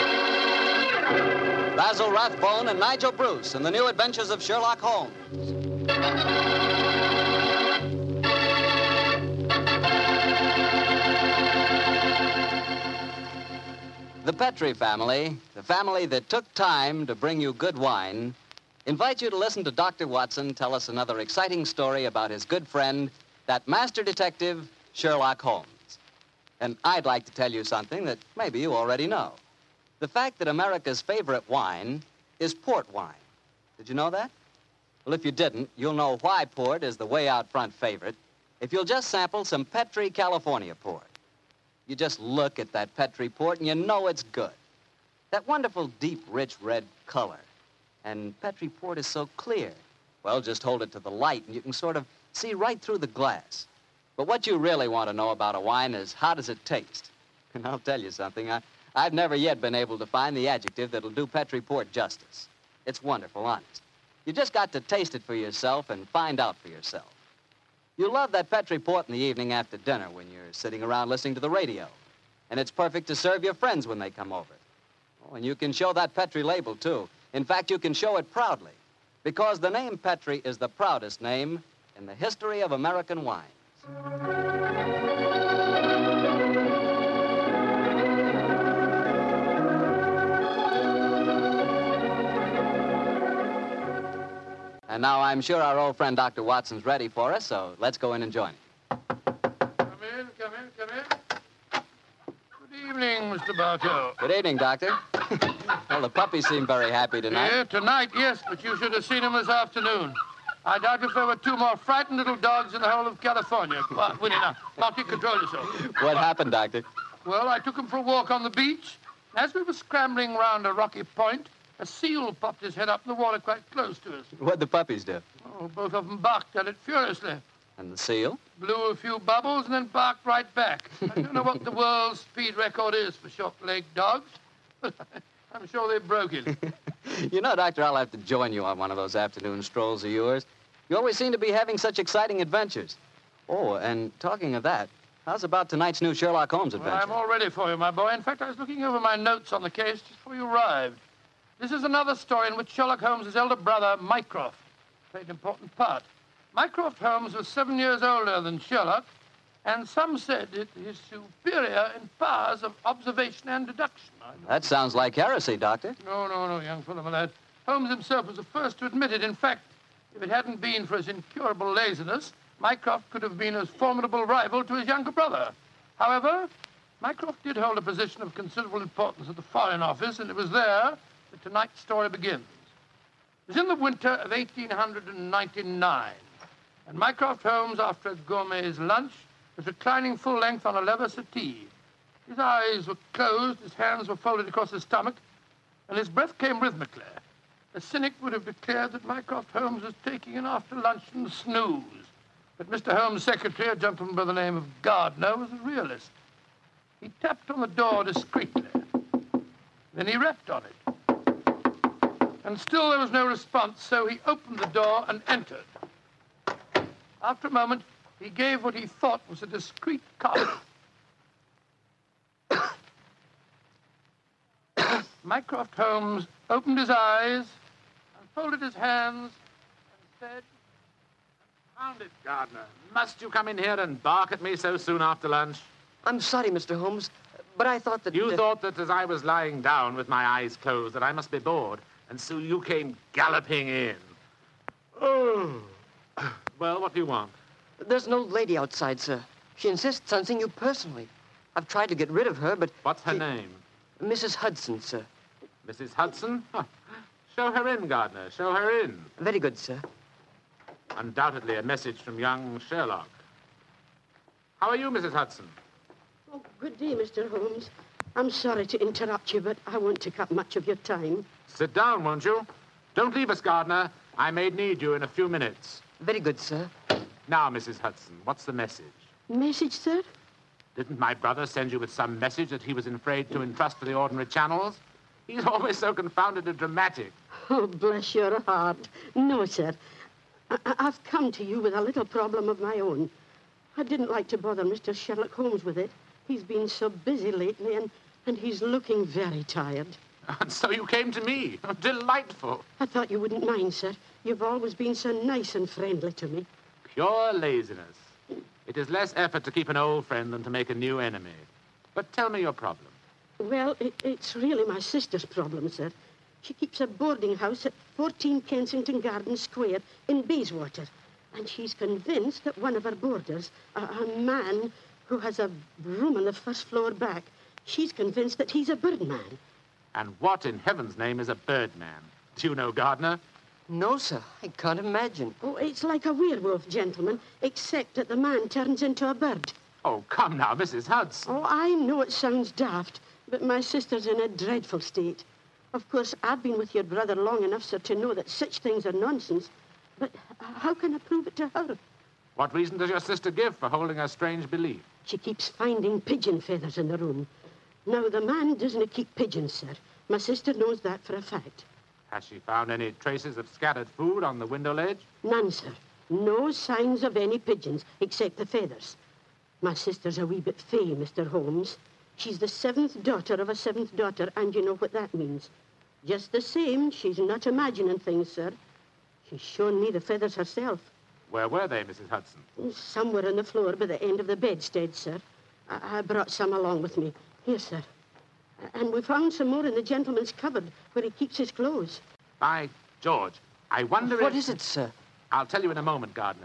Basil Rathbone and Nigel Bruce in The New Adventures of Sherlock Holmes. The Petri family, the family that took time to bring you good wine, invite you to listen to Dr. Watson tell us another exciting story about his good friend, that master detective, Sherlock Holmes. And I'd like to tell you something that maybe you already know. The fact that America's favorite wine is port wine. Did you know that? Well, if you didn't, you'll know why port is the way out front favorite if you'll just sample some Petri California port. You just look at that Petri port and you know it's good. That wonderful, deep, rich red color. And Petri port is so clear. Well, just hold it to the light and you can sort of see right through the glass. But what you really want to know about a wine is how does it taste? And I'll tell you something, I've never yet been able to find the adjective that'll do Petri port justice. It's wonderful, honest. You just got to taste it for yourself and find out for yourself. You love that Petri port in the evening after dinner when you're sitting around listening to the radio. And it's perfect to serve your friends when they come over. Oh, and you can show that Petri label, too. In fact, you can show it proudly. Because the name Petri is the proudest name in the history of American wines. And now I'm sure our old friend Dr. Watson's ready for us, so let's go in and join him. Come in. Good evening, Mr. Bartow. Good evening, Doctor. Well, the puppies seem very happy tonight. Yeah, tonight, yes, but you should have seen them this afternoon. I doubt if there were two more frightened little dogs in the whole of California. Come on, Winnie, now. Monty, control yourself. What happened, Doctor? Well, I took them for a walk on the beach. As we were scrambling round a rocky point, a seal popped his head up in the water quite close to us. What'd the puppies do? Oh, both of them barked at it furiously. And the seal? Blew a few bubbles and then barked right back. I don't know what the world's speed record is for short-legged dogs, but I'm sure they broke it. You know, Doctor, I'll have to join you on one of those afternoon strolls of yours. You always seem to be having such exciting adventures. Oh, and talking of that, how's about tonight's new Sherlock Holmes adventure? Well, I'm all ready for you, my boy. In fact, I was looking over my notes on the case just before you arrived. This is another story in which Sherlock Holmes' elder brother, Mycroft, played an important part. Mycroft Holmes was 7 years older than Sherlock, and some said it is superior in powers of observation and deduction. That sounds like heresy, Doctor. No, young fellow, my lad. Holmes himself was the first to admit it. In fact, if it hadn't been for his incurable laziness, Mycroft could have been a formidable rival to his younger brother. However, Mycroft did hold a position of considerable importance at the Foreign Office, and it was there that tonight's story begins. It was in the winter of 1899, and Mycroft Holmes, after a gourmet's lunch, was reclining full length on a leather settee. His eyes were closed, his hands were folded across his stomach, and his breath came rhythmically. A cynic would have declared that Mycroft Holmes was taking an after-luncheon snooze. But Mr. Holmes' secretary, a gentleman by the name of Gardner, was a realist. He tapped on the door discreetly. Then he rapped on it. And still there was no response, so he opened the door and entered. After a moment, he gave what he thought was a discreet cough. Mycroft Holmes opened his eyes and folded his hands and said, "Confound it, Gardner. Must you come in here and bark at me so soon after lunch?" I'm sorry, Mr. Holmes, but I thought that... You thought that as I was lying down with my eyes closed that I must be bored, and so you came galloping in. Oh. Well, what do you want? There's an old lady outside, sir. She insists on seeing you personally. I've tried to get rid of her, but... What's her name? Mrs. Hudson, sir. Mrs. Hudson? Huh. Show her in, Gardner. Show her in. Very good, sir. Undoubtedly a message from young Sherlock. How are you, Mrs. Hudson? Oh, good day, Mr. Holmes. I'm sorry to interrupt you, but I won't take up much of your time. Sit down, won't you? Don't leave us, Gardner. I may need you in a few minutes. Very good, sir. Now, Mrs. Hudson, what's the message? Message, sir? Didn't my brother send you with some message that he was afraid to entrust to the ordinary channels? He's always so confoundedly dramatic. Oh, bless your heart. No, sir. I've come to you with a little problem of my own. I didn't like to bother Mr. Sherlock Holmes with it. He's been so busy lately, and he's looking very tired. And so you came to me. Delightful. I thought you wouldn't mind, sir. You've always been so nice and friendly to me. Pure laziness. It is less effort to keep an old friend than to make a new enemy. But tell me your problem. Well, it's really my sister's problem, sir. She keeps a boarding house at 14 Kensington Gardens Square in Bayswater. And she's convinced that one of her boarders, a man who has a room on the first floor back, she's convinced that he's a birdman. And what in heaven's name is a birdman? Do you know, Gardner? No, sir. I can't imagine. Oh, it's like a werewolf, gentlemen, except that the man turns into a bird. Oh, come now, Mrs. Hudson. Oh, I know it sounds daft, but my sister's in a dreadful state. Of course, I've been with your brother long enough, sir, to know that such things are nonsense. But how can I prove it to her? What reason does your sister give for holding a strange belief? She keeps finding pigeon feathers in the room. Now, the man doesn't keep pigeons, sir. My sister knows that for a fact. Has she found any traces of scattered food on the window ledge? None, sir. No signs of any pigeons, except the feathers. My sister's a wee bit fey, Mr. Holmes. She's the 7th daughter of a 7th daughter, and you know what that means. Just the same, she's not imagining things, sir. She's shown me the feathers herself. Where were they, Mrs. Hudson? Somewhere on the floor by the end of the bedstead, sir. I brought some along with me. Here, sir. And we found some more in the gentleman's cupboard where he keeps his clothes. By George, I wonder What is it, sir? I'll tell you in a moment, Gardner.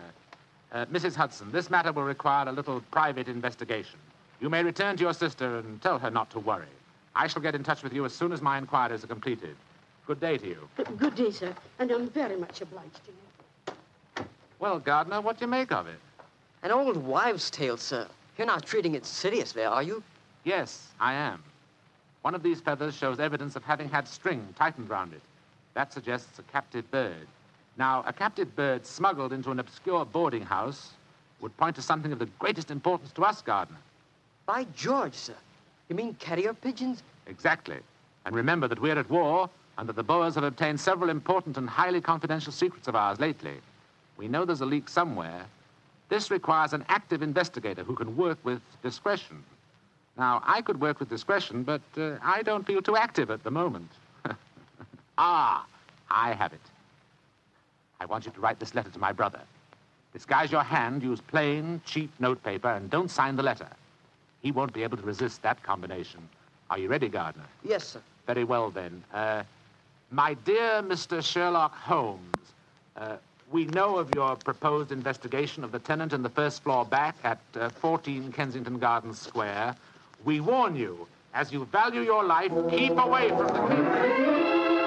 Mrs. Hudson, this matter will require a little private investigation. You may return to your sister and tell her not to worry. I shall get in touch with you as soon as my inquiries are completed. Good day to you. Good day, sir, and I'm very much obliged to you. Well, Gardner, what do you make of it? An old wives' tale, sir. You're not treating it seriously, are you? Yes, I am. One of these feathers shows evidence of having had string tightened round it. That suggests a captive bird. Now, a captive bird smuggled into an obscure boarding house would point to something of the greatest importance to us, Gardner. By George, sir. You mean carrier pigeons? Exactly. And remember that we're at war and that the Boers have obtained several important and highly confidential secrets of ours lately. We know there's a leak somewhere. This requires an active investigator who can work with discretion. Now, I could work with discretion, but I don't feel too active at the moment. Ah, I have it. I want you to write this letter to my brother. Disguise your hand, use plain, cheap notepaper, and don't sign the letter. He won't be able to resist that combination. Are you ready, Gardner? Yes, sir. Very well, then. My dear Mr. Sherlock Holmes, we know of your proposed investigation of the tenant in the first floor back at 14 Kensington Gardens Square. We warn you, as you value your life, keep away from the case.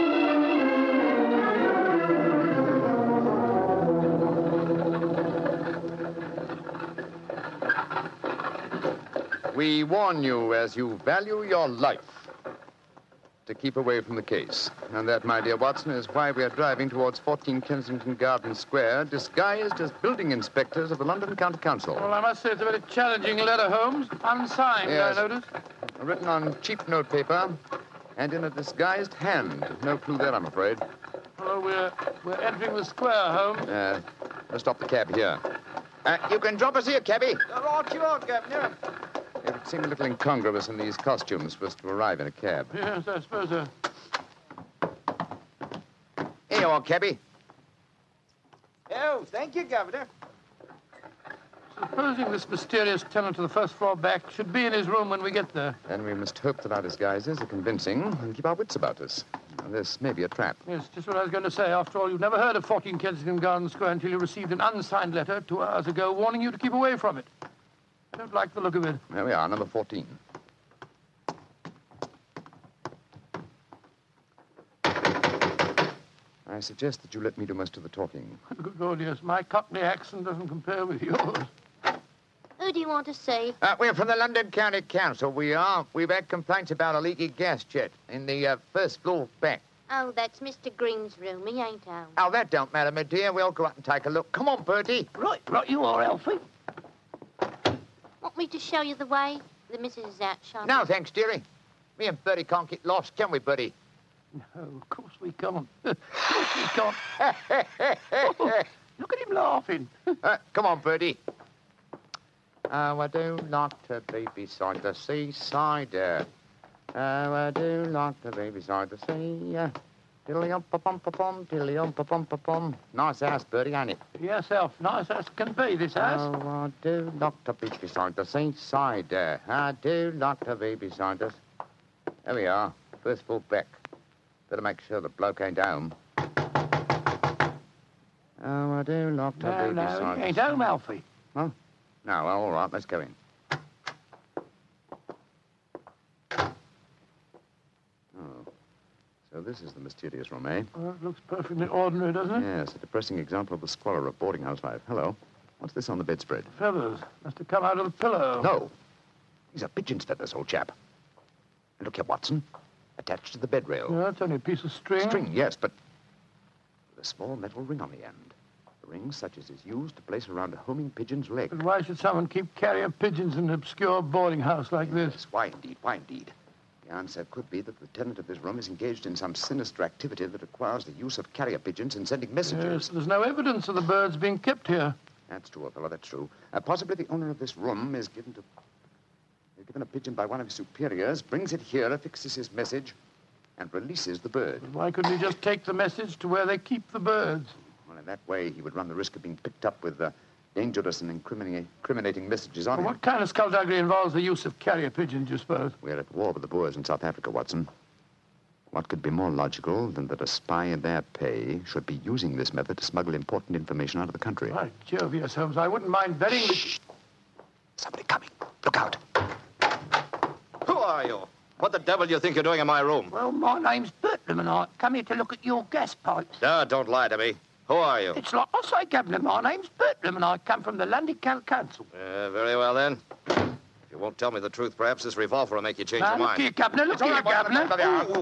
We warn you, as you value your life, to keep away from the case. And that, my dear Watson, is why we are driving towards 14 Kensington Gardens Square, disguised as building inspectors of the London County Council. Well, I must say it's a very challenging letter, Holmes. Unsigned, Yes. I notice. Written on cheap notepaper and in a disguised hand. No clue there, I'm afraid. Well, we're entering the square, Holmes. Let's stop the cab here. You can drop us here, cabby. Right you are, Governor. It would seem a little incongruous in these costumes for us to arrive in a cab. Yes, I suppose so. Here you are, cabby. Oh, thank you, Governor. Supposing this mysterious tenant of the first floor back should be in his room when we get there. Then we must hope that our disguises are convincing and keep our wits about us. Now, this may be a trap. Yes, just what I was going to say. After all, you've never heard of 14 Kensington Gardens Square until you received an unsigned letter 2 hours ago warning you to keep away from it. I don't like the look of it. There we are, number 14. I suggest that you let me do most of the talking. Good Lord, yes. My Cockney accent doesn't compare with yours. Who do you want to see? We're from the London County Council, we are. We've had complaints about a leaky gas jet in the first floor back. Oh, that's Mr. Green's room. He ain't home. Oh, that don't matter, my dear. We'll go up and take a look. Come on, Bertie. Right, you are, Alfie. Want me to show you the way? The missus is out shopping. No, thanks, dearie. Me and Bertie can't get lost, can we, Bertie? No, of course we can't. Of course we can't. Oh, look at him laughing. Come on, Bertie. Oh, I do like to be beside the seaside. Oh, I do like to be beside the sea. Diddly-um-pa-pum-pa-pum, diddly-um-pa-pum-pa-pum. Nice house, Bertie, ain't it? Yes, Alf. Nice as can be, this house. Oh, I do like to be beside the seaside. I do like to be beside us. There we are. First floor back. Better make sure the bloke ain't home. Oh, I do lock the baby side. Ain't home, Alfie. Huh? No, well, all right, let's go in. Oh. So this is the mysterious room, eh? Well, it looks perfectly ordinary, doesn't it? Yes, a depressing example of the squalor of boarding house life. Hello. What's this on the bedspread? Feathers. Must have come out of the pillow. No. These are pigeon's feathers, old chap. And look here, Watson. Attached to the bed rail. No, it's only a piece of string. String, yes, but with a small metal ring on the end. A ring such as is used to place around a homing pigeon's leg. But why should someone keep carrier pigeons in an obscure boarding house like this? Yes, why indeed, why indeed? The answer could be that the tenant of this room is engaged in some sinister activity that requires the use of carrier pigeons in sending messages. Yes, there's no evidence of the birds being kept here. That's true, old fellow, that's true. Possibly the owner of this room is given a pigeon by one of his superiors, brings it here, affixes his message, and releases the bird. But why couldn't he just take the message to where they keep the birds? Well, in that way, he would run the risk of being picked up with dangerous and incriminating messages on him. What kind of skullduggery involves the use of carrier pigeons, you suppose? We're at war with the Boers in South Africa, Watson. What could be more logical than that a spy in their pay should be using this method to smuggle important information out of the country? By Jove, yes, Holmes. I wouldn't mind betting that... Shh! Somebody coming. Look out. Who are you? What the devil do you think you're doing in my room? Well, my name's Bertram, and I come here to look at your gas pipes. Don't lie to me. Who are you? It's like I say, Governor. My name's Bertram, and I come from the London County Council. Very well, then. If you won't tell me the truth, perhaps this revolver will make you change your mind. Look here, Governor. Look here, Governor.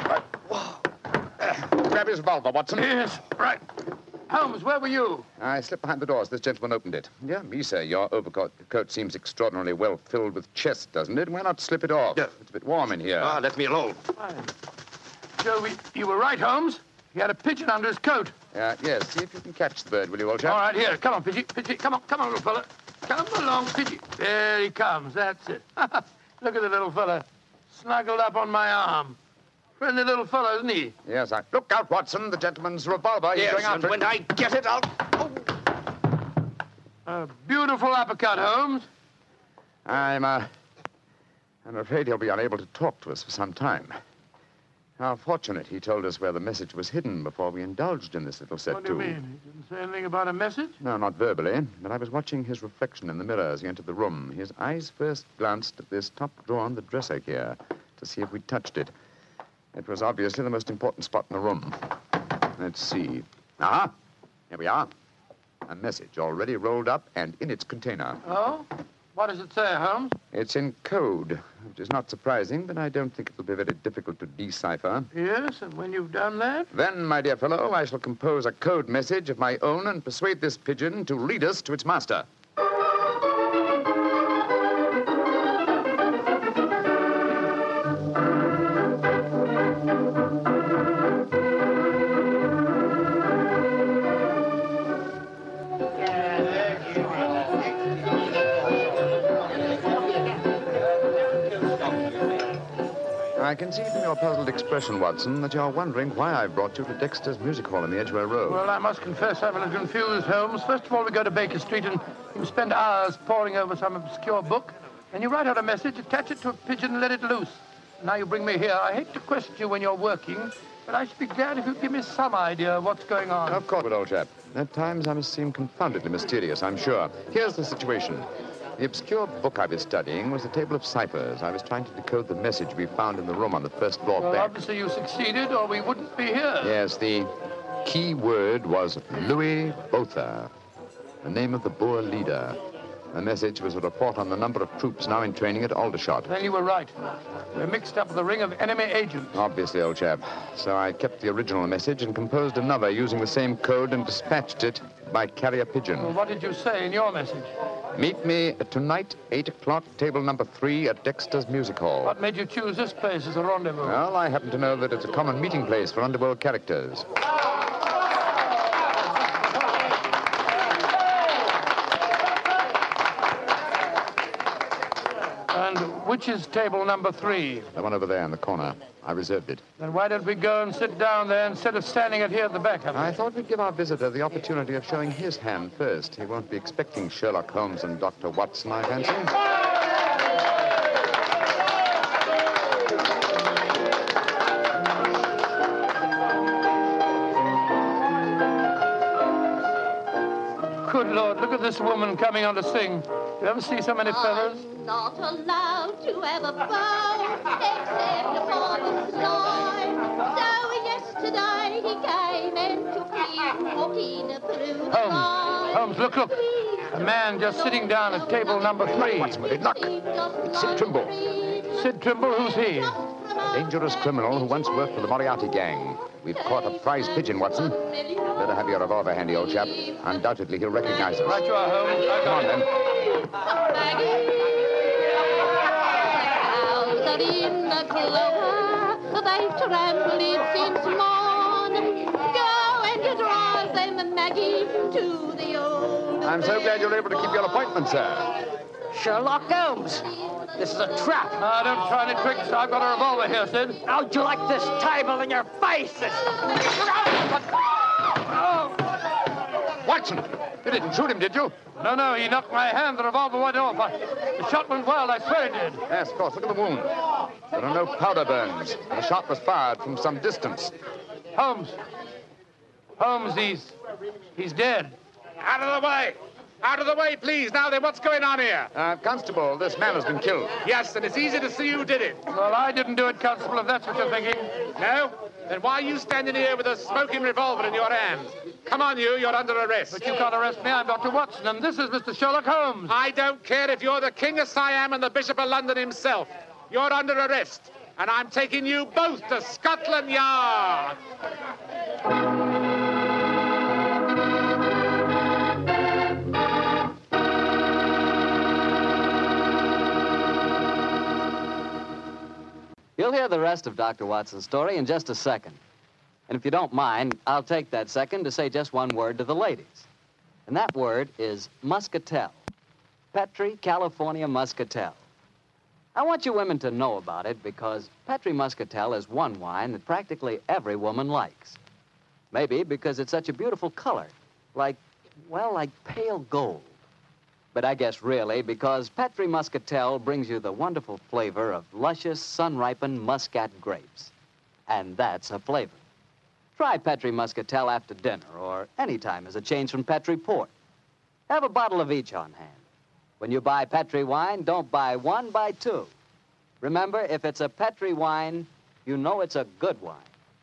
Grab his revolver, Watson. Yes, right. Holmes, where were you? I slipped behind the doors. This gentleman opened it. Yeah, me, sir. Your overcoat seems extraordinarily well filled with chest, doesn't it? Why not slip it off? It's a bit warm in here. Let me alone. Fine. Joe, you were right, Holmes. He had a pigeon under his coat. Yes. See if you can catch the bird, will you, old chap? All right, here. Come on, Pidgey. Pidgey, come on, little fella. Come along, Pidgey. There he comes. That's it. Look at the little fella. Snuggled up on my arm. Friendly little fellow, isn't he? Yes, Look out, Watson. The gentleman's revolver. He's going after it. When I get it, I'll... A beautiful uppercut, Holmes. I'm afraid he'll be unable to talk to us for some time. How fortunate he told us where the message was hidden before we indulged in this little set, What do you mean? He didn't say anything about a message? No, not verbally, but I was watching his reflection in the mirror as he entered the room. His eyes first glanced at this top drawer on the dresser here to see if we touched it. It was obviously the most important spot in the room. Let's see. Here we are. A message already rolled up and in its container. Oh? What does it say, Holmes? It's in code, which is not surprising, but I don't think it will be very difficult to decipher. Yes, and when you've done that? Then, my dear fellow, I shall compose a code message of my own and persuade this pigeon to lead us to its master. I can see from your puzzled expression, Watson, that you're wondering why I brought you to Dexter's Music Hall in the Edgware Road. Well, I must confess I'm a little confused, Holmes. First of all, we go to Baker Street and you spend hours poring over some obscure book. Then you write out a message, attach it to a pigeon, and let it loose. Now you bring me here. I hate to question you when you're working, but I should be glad if you'd give me some idea of what's going on. Of course, old chap. At times I must seem confoundedly mysterious, I'm sure. Here's the situation. The obscure book I was studying was a table of ciphers. I was trying to decode the message we found in the room on the first floor Well, back. obviously you succeeded, or we wouldn't be here. Yes, the key word was Louis Botha, the name of the Boer leader. The message was a report on the number of troops now in training at Aldershot. Then you were right. We're mixed up with a ring of enemy agents. Obviously, old chap. So I kept the original message and composed another using the same code and dispatched it by carrier pigeon. Well, what did you say in your message? Meet me tonight, 8 o'clock, table number 3 at Dexter's Music Hall. What made you choose this place as a rendezvous? Well, I happen to know that it's a common meeting place for underworld characters. And which is table number 3? The one over there in the corner. I reserved it. Then why don't we go and sit down there instead of standing it here at the back of it? I thought we'd give our visitor the opportunity of showing his hand first. He won't be expecting Sherlock Holmes and Dr. Watson, I fancy. Good Lord, look at this woman coming on to sing. You ever see so many feathers? I'm not allowed to have a bow except upon the side. So yesterday he came and took me walking through the night. Holmes, look. A man just sitting down at table number 3. What's with it? Look. It's Sid Trimble. Sid Trimble? Who's he? A dangerous criminal who once worked for the Moriarty gang. We've caught a prize pigeon, Watson. Better have your revolver handy, old chap. Undoubtedly, he'll recognize us. Right you are, Holmes. Come on, then. Out in the clover, they trample it since morning. Go and drive them, Maggie, to the old. I'm so glad you're able to keep your appointment, sir. Sherlock Holmes. This is a trap. No, don't try any tricks. I've got a revolver here, Sid. How'd you like this table in your face? Watson, you didn't shoot him, did you? No, he knocked my hand. The revolver went off. The shot went wild. I swear it did. Yes, of course. Look at the wound. There are no powder burns. The shot was fired from some distance. Holmes, he's dead. Out of the way! Out of the way, please. Now then, what's going on here? Constable, this man has been killed. Yes, and it's easy to see who did it. Well, I didn't do it, Constable, if that's what you're thinking. No? Then why are you standing here with a smoking revolver in your hand? Come on, you're under arrest. But you can't arrest me. I'm Dr. Watson, and this is Mr. Sherlock Holmes. I don't care if you're the King of Siam and the Bishop of London himself. You're under arrest, and I'm taking you both to Scotland Yard. You'll hear the rest of Dr. Watson's story in just a second. And if you don't mind, I'll take that second to say just one word to the ladies. And that word is muscatel. Petri California Muscatel. I want you women to know about it because Petri Muscatel is one wine that practically every woman likes. Maybe because it's such a beautiful color, like pale gold. But I guess really because Petri Muscatel brings you the wonderful flavor of luscious, sun-ripened Muscat grapes. And that's a flavor. Try Petri Muscatel after dinner or any time as a change from Petri port. Have a bottle of each on hand. When you buy Petri wine, don't buy one, buy two. Remember, if it's a Petri wine, you know it's a good wine.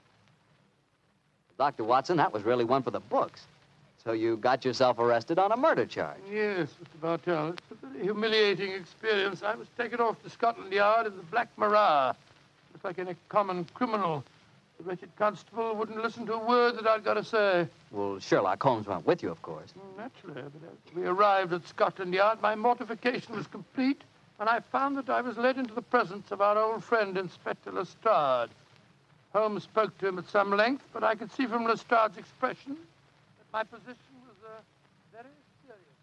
Dr. Watson, that was really one for the books. So you got yourself arrested on a murder charge. Yes, Mr. Bartell. It's a very humiliating experience. I was taken off to Scotland Yard in the Black Marat. Just like any common criminal. The wretched constable wouldn't listen to a word that I'd got to say. Well, Sherlock Holmes went with you, of course. Naturally, but as we arrived at Scotland Yard, my mortification was complete, and I found that I was led into the presence of our old friend, Inspector Lestrade. Holmes spoke to him at some length, but I could see from Lestrade's expression that my position was a very serious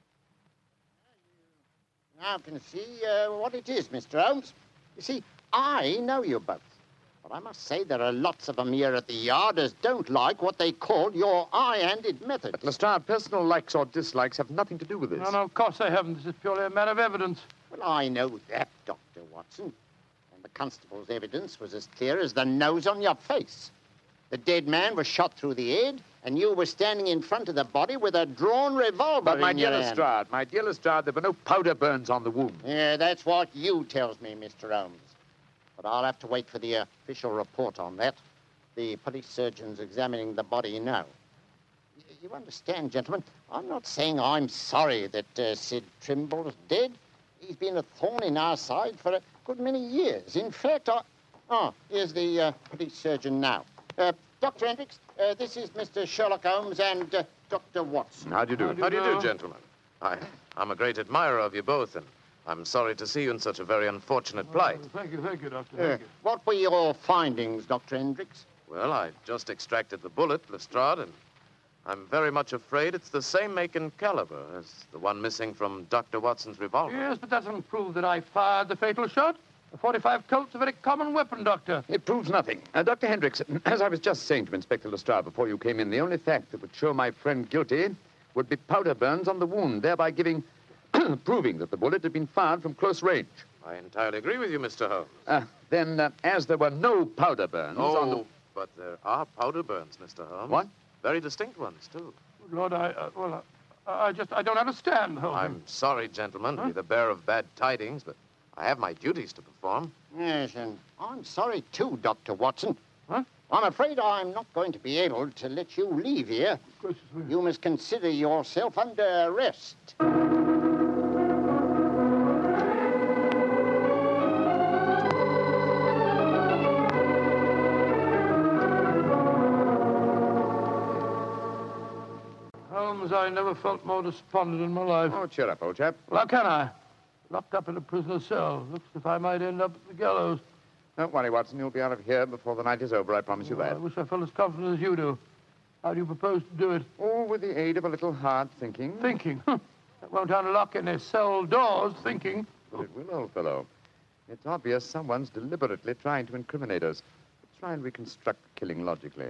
one. Now can see what it is, Mr. Holmes. You see, I know you both. But I must say there are lots of them here at the Yard as don't like what they call your high-handed method. But, Lestrade, personal likes or dislikes have nothing to do with this. No, of course they haven't. This is purely a matter of evidence. Well, I know that, Dr. Watson. And the constable's evidence was as clear as the nose on your face. The dead man was shot through the head, and you were standing in front of the body with a drawn revolver But, in your hand. my dear Lestrade, there were no powder burns on the wound. Yeah, that's what you tells me, Mr. Holmes. But I'll have to wait for the official report on that. The police surgeon's examining the body now. You understand, gentlemen, I'm not saying I'm sorry that Sid Trimble's dead. He's been a thorn in our side for a good many years. In fact, here's the police surgeon now. Dr. Hendricks, this is Mr. Sherlock Holmes and Dr. Watson. How do you do? How do you do, gentlemen? I'm a great admirer of you both, and I'm sorry to see you in such a very unfortunate plight. Thank you, Doctor. Thank you. What were your findings, Dr. Hendricks? Well, I just extracted the bullet, Lestrade, and I'm very much afraid it's the same make and caliber as the one missing from Dr. Watson's revolver. Yes, but that doesn't prove that I fired the fatal shot. A .45 Colt's a very common weapon, Doctor. It proves nothing. Dr. Hendricks, as I was just saying to Inspector Lestrade before you came in, the only fact that would show my friend guilty would be powder burns on the wound, thereby proving that the bullet had been fired from close range. I entirely agree with you, Mr. Holmes. Then, as there were no powder burns on the... but there are powder burns, Mr. Holmes. What? Very distinct ones, too. Good Lord, I don't understand, Holmes. I'm sorry, gentlemen, to be the bearer of bad tidings, but I have my duties to perform. Yes, and I'm sorry too, Dr. Watson. Huh? I'm afraid I'm not going to be able to let you leave here. You must consider yourself under arrest. Holmes, I never felt more despondent in my life. Oh, cheer up, old chap. Well, how can I? Locked up in a prisoner's cell. Looks as if I might end up at the gallows. Don't worry, Watson. You'll be out of here before the night is over, I promise you that. I wish I felt as confident as you do. How do you propose to do it? Oh, with the aid of a little hard thinking. Thinking? That won't unlock any cell doors, thinking. But it will, old fellow. It's obvious someone's deliberately trying to incriminate us. Let's try and reconstruct the killing logically.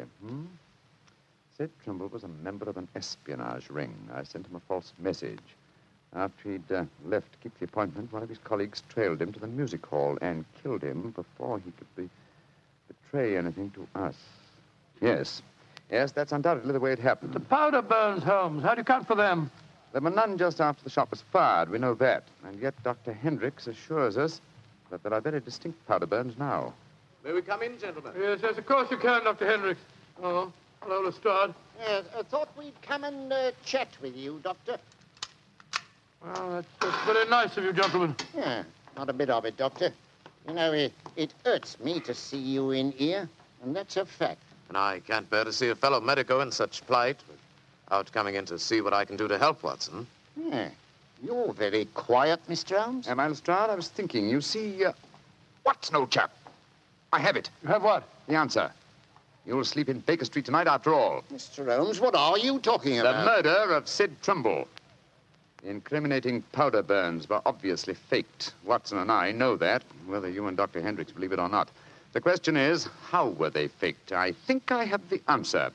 Sid Trimble was a member of an espionage ring. I sent him a false message. After he'd left to keep the appointment, one of his colleagues trailed him to the music hall and killed him before he could betray anything to us. Yes, that's undoubtedly the way it happened. The powder burns, Holmes. How do you account for them? There were none just after the shot was fired. We know that. And yet Dr. Hendricks assures us that there are very distinct powder burns now. May we come in, gentlemen? Yes, of course you can, Dr. Hendricks. Oh, hello, Lestrade. Yes, I thought we'd come and chat with you, Doctor. Well, that's very nice of you, gentlemen. Yeah, not a bit of it, Doctor. You know, it hurts me to see you in here, and that's a fact. And I can't bear to see a fellow medico in such plight without coming in to see what I can do to help, Watson. Yeah, you're very quiet, Mr. Holmes. Am I, Lestrade? I was thinking. You see, Watson, old chap. I have it. You have what? The answer. You'll sleep in Baker Street tonight after all. Mr. Holmes, what are you talking about? The murder of Sid Trimble. The incriminating powder burns were obviously faked. Watson and I know that, whether you and Dr. Hendricks believe it or not. The question is, how were they faked? I think I have the answer.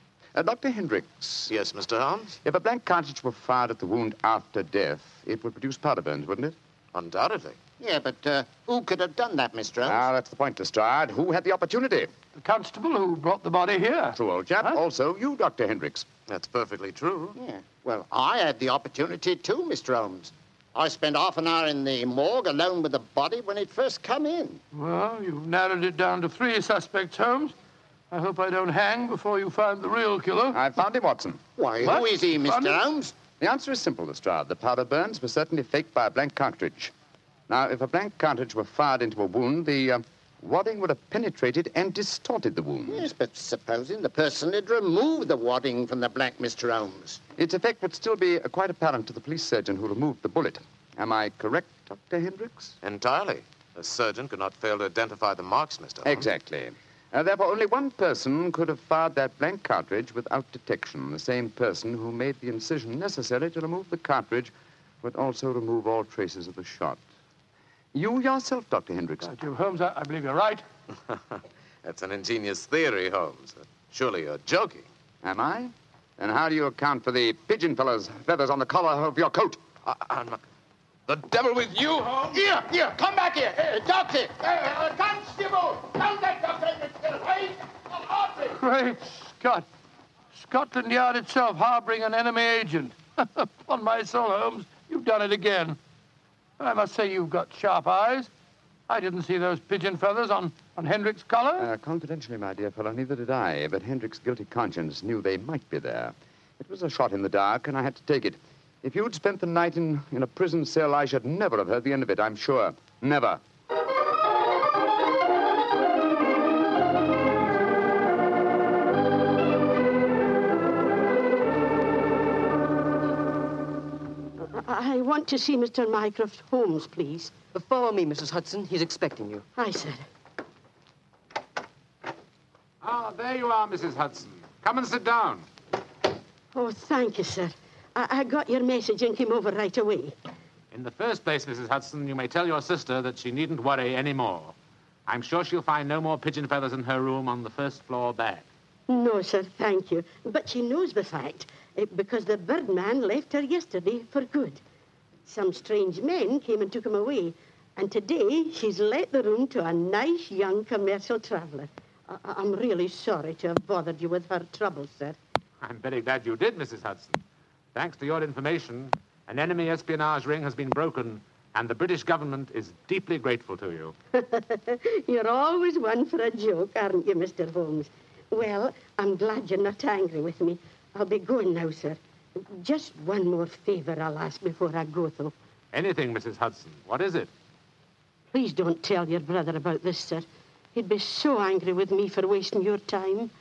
Dr. Hendricks. Yes, Mr. Holmes? If a blank cartridge were fired at the wound after death, it would produce powder burns, wouldn't it? Undoubtedly. Yeah, but who could have done that, Mr. Holmes? Ah, that's the point, Lestrade. Who had the opportunity? The constable who brought the body here. True, old chap. Huh? Also, you, Dr. Hendricks. That's perfectly true. Yeah. Well, I had the opportunity too, Mr. Holmes. I spent half an hour in the morgue alone with the body when it first come in. Well, you've narrowed it down to 3 suspects, Holmes. I hope I don't hang before you find the real killer. I found him, Watson. Why, what? Who is he, Mr. Holmes? The answer is simple, Lestrade. The powder burns were certainly faked by a blank cartridge. Now, if a blank cartridge were fired into a wound, the wadding would have penetrated and distorted the wound. Yes, but supposing the person had removed the wadding from the blank, Mr. Holmes. Its effect would still be quite apparent to the police surgeon who removed the bullet. Am I correct, Dr. Hendricks? Entirely. A surgeon could not fail to identify the marks, Mr. Holmes. Exactly. Therefore, only one person could have fired that blank cartridge without detection. The same person who made the incision necessary to remove the cartridge would also remove all traces of the shot. You yourself, Dr. Hendricks. Jim Holmes, I believe you're right. That's an ingenious theory, Holmes. Surely you're joking. Am I? Then how do you account for the pigeon feathers on the collar of your coat? I'm not... The devil with you, Holmes? Here, come back here. Doctor, constable, down that doctor. Great Scott. Scotland Yard itself harboring an enemy agent. Upon my soul, Holmes, you've done it again. I must say you've got sharp eyes. I didn't see those pigeon feathers on Hendricks' collar. Confidentially, my dear fellow, neither did I. But Hendricks' guilty conscience knew they might be there. It was a shot in the dark, and I had to take it. If you'd spent the night in a prison cell, I should never have heard the end of it, I'm sure. Never. I want to see Mr. Mycroft Holmes, please. Follow me, Mrs. Hudson. He's expecting you. Aye, sir. Ah, there you are, Mrs. Hudson. Come and sit down. Oh, thank you, sir. I got your message and came over right away. In the first place, Mrs. Hudson, you may tell your sister that she needn't worry any more. I'm sure she'll find no more pigeon feathers in her room on the first floor back. No, sir, thank you. But she knows the fact, because the birdman left her yesterday for good. Some strange men came and took him away, and today she's let the room to a nice young commercial traveller. I'm really sorry to have bothered you with her trouble, sir. I'm very glad you did, Mrs. Hudson. Thanks to your information, an enemy espionage ring has been broken, and the British government is deeply grateful to you. You're always one for a joke, aren't you, Mr. Holmes? Well, I'm glad you're not angry with me. I'll be going now, sir. Just one more favor I'll ask before I go, though. Anything, Mrs. Hudson. What is it? Please don't tell your brother about this, sir. He'd be so angry with me for wasting your time.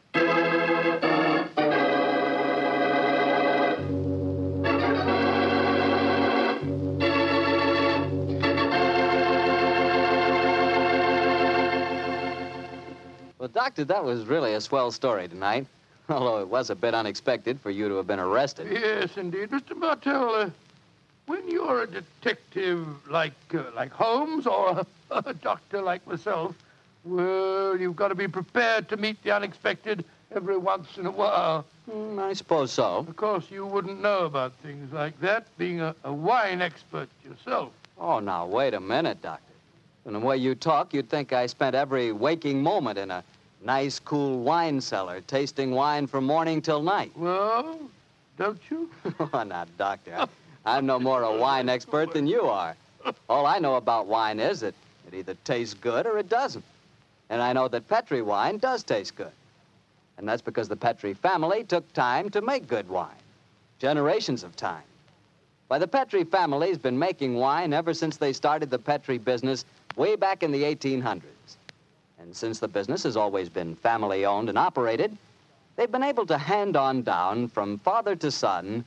Well, Doctor, that was really a swell story tonight. Although it was a bit unexpected for you to have been arrested. Yes, indeed. Mr. Bartell, when you're a detective like Holmes or a doctor like myself, well, you've got to be prepared to meet the unexpected every once in a while. I suppose so. Of course, you wouldn't know about things like that, being a wine expert yourself. Oh, now, wait a minute, Doctor. From the way you talk, you'd think I spent every waking moment in a nice, cool wine cellar, tasting wine from morning till night. Well, don't you? Oh, now, Doctor, I'm no more a wine expert than you are. All I know about wine is that it either tastes good or it doesn't. And I know that Petri wine does taste good. And that's because the Petri family took time to make good wine. Generations of time. Why, the Petri family's been making wine ever since they started the Petri business way back in the 1800s. And since the business has always been family-owned and operated, they've been able to hand on down from father to son,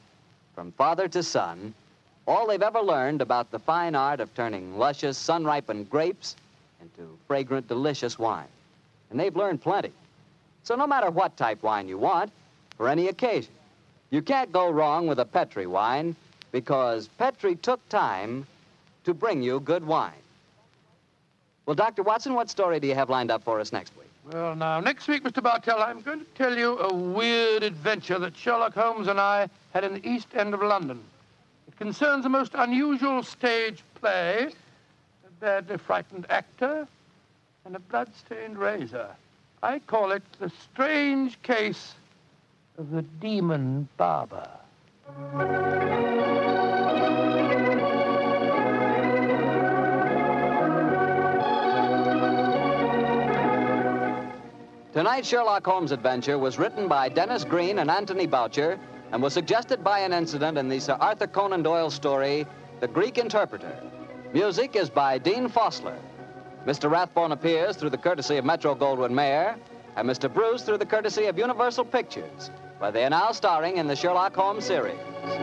all they've ever learned about the fine art of turning luscious, sun-ripened grapes into fragrant, delicious wine. And they've learned plenty. So no matter what type wine you want, for any occasion, you can't go wrong with a Petri wine because Petri took time to bring you good wine. Well, Dr. Watson, what story do you have lined up for us next week? Well, now, next week, Mr. Bartell, I'm going to tell you a weird adventure that Sherlock Holmes and I had in the East End of London. It concerns a most unusual stage play, a badly frightened actor, and a blood-stained razor. I call it The Strange Case of the Demon Barber. Tonight's Sherlock Holmes adventure was written by Dennis Green and Anthony Boucher and was suggested by an incident in the Sir Arthur Conan Doyle story, The Greek Interpreter. Music is by Dean Fossler. Mr. Rathbone appears through the courtesy of Metro-Goldwyn-Mayer, and Mr. Bruce through the courtesy of Universal Pictures, where they are now starring in the Sherlock Holmes series.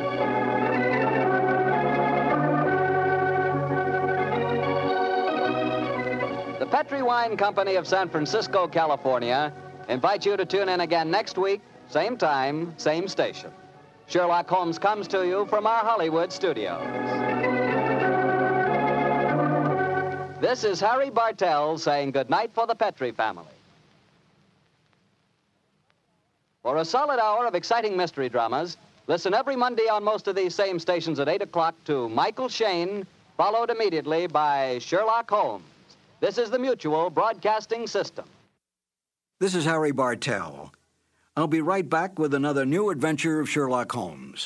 The Petri Wine Company of San Francisco, California, invites you to tune in again next week, same time, same station. Sherlock Holmes comes to you from our Hollywood studios. This is Harry Bartell saying goodnight for the Petri family. For a solid hour of exciting mystery dramas, listen every Monday on most of these same stations at 8 o'clock to Michael Shayne, followed immediately by Sherlock Holmes. This is the Mutual Broadcasting System. This is Harry Bartell. I'll be right back with another new adventure of Sherlock Holmes.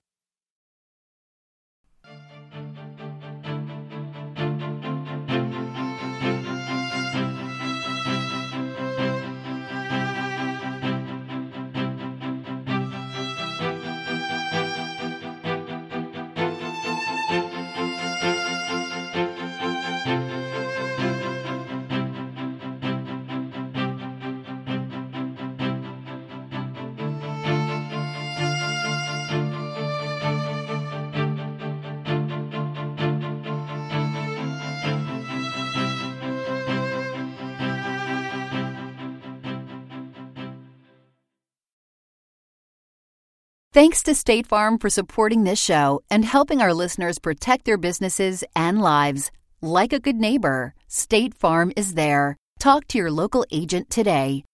Thanks to State Farm for supporting this show and helping our listeners protect their businesses and lives. Like a good neighbor, State Farm is there. Talk to your local agent today.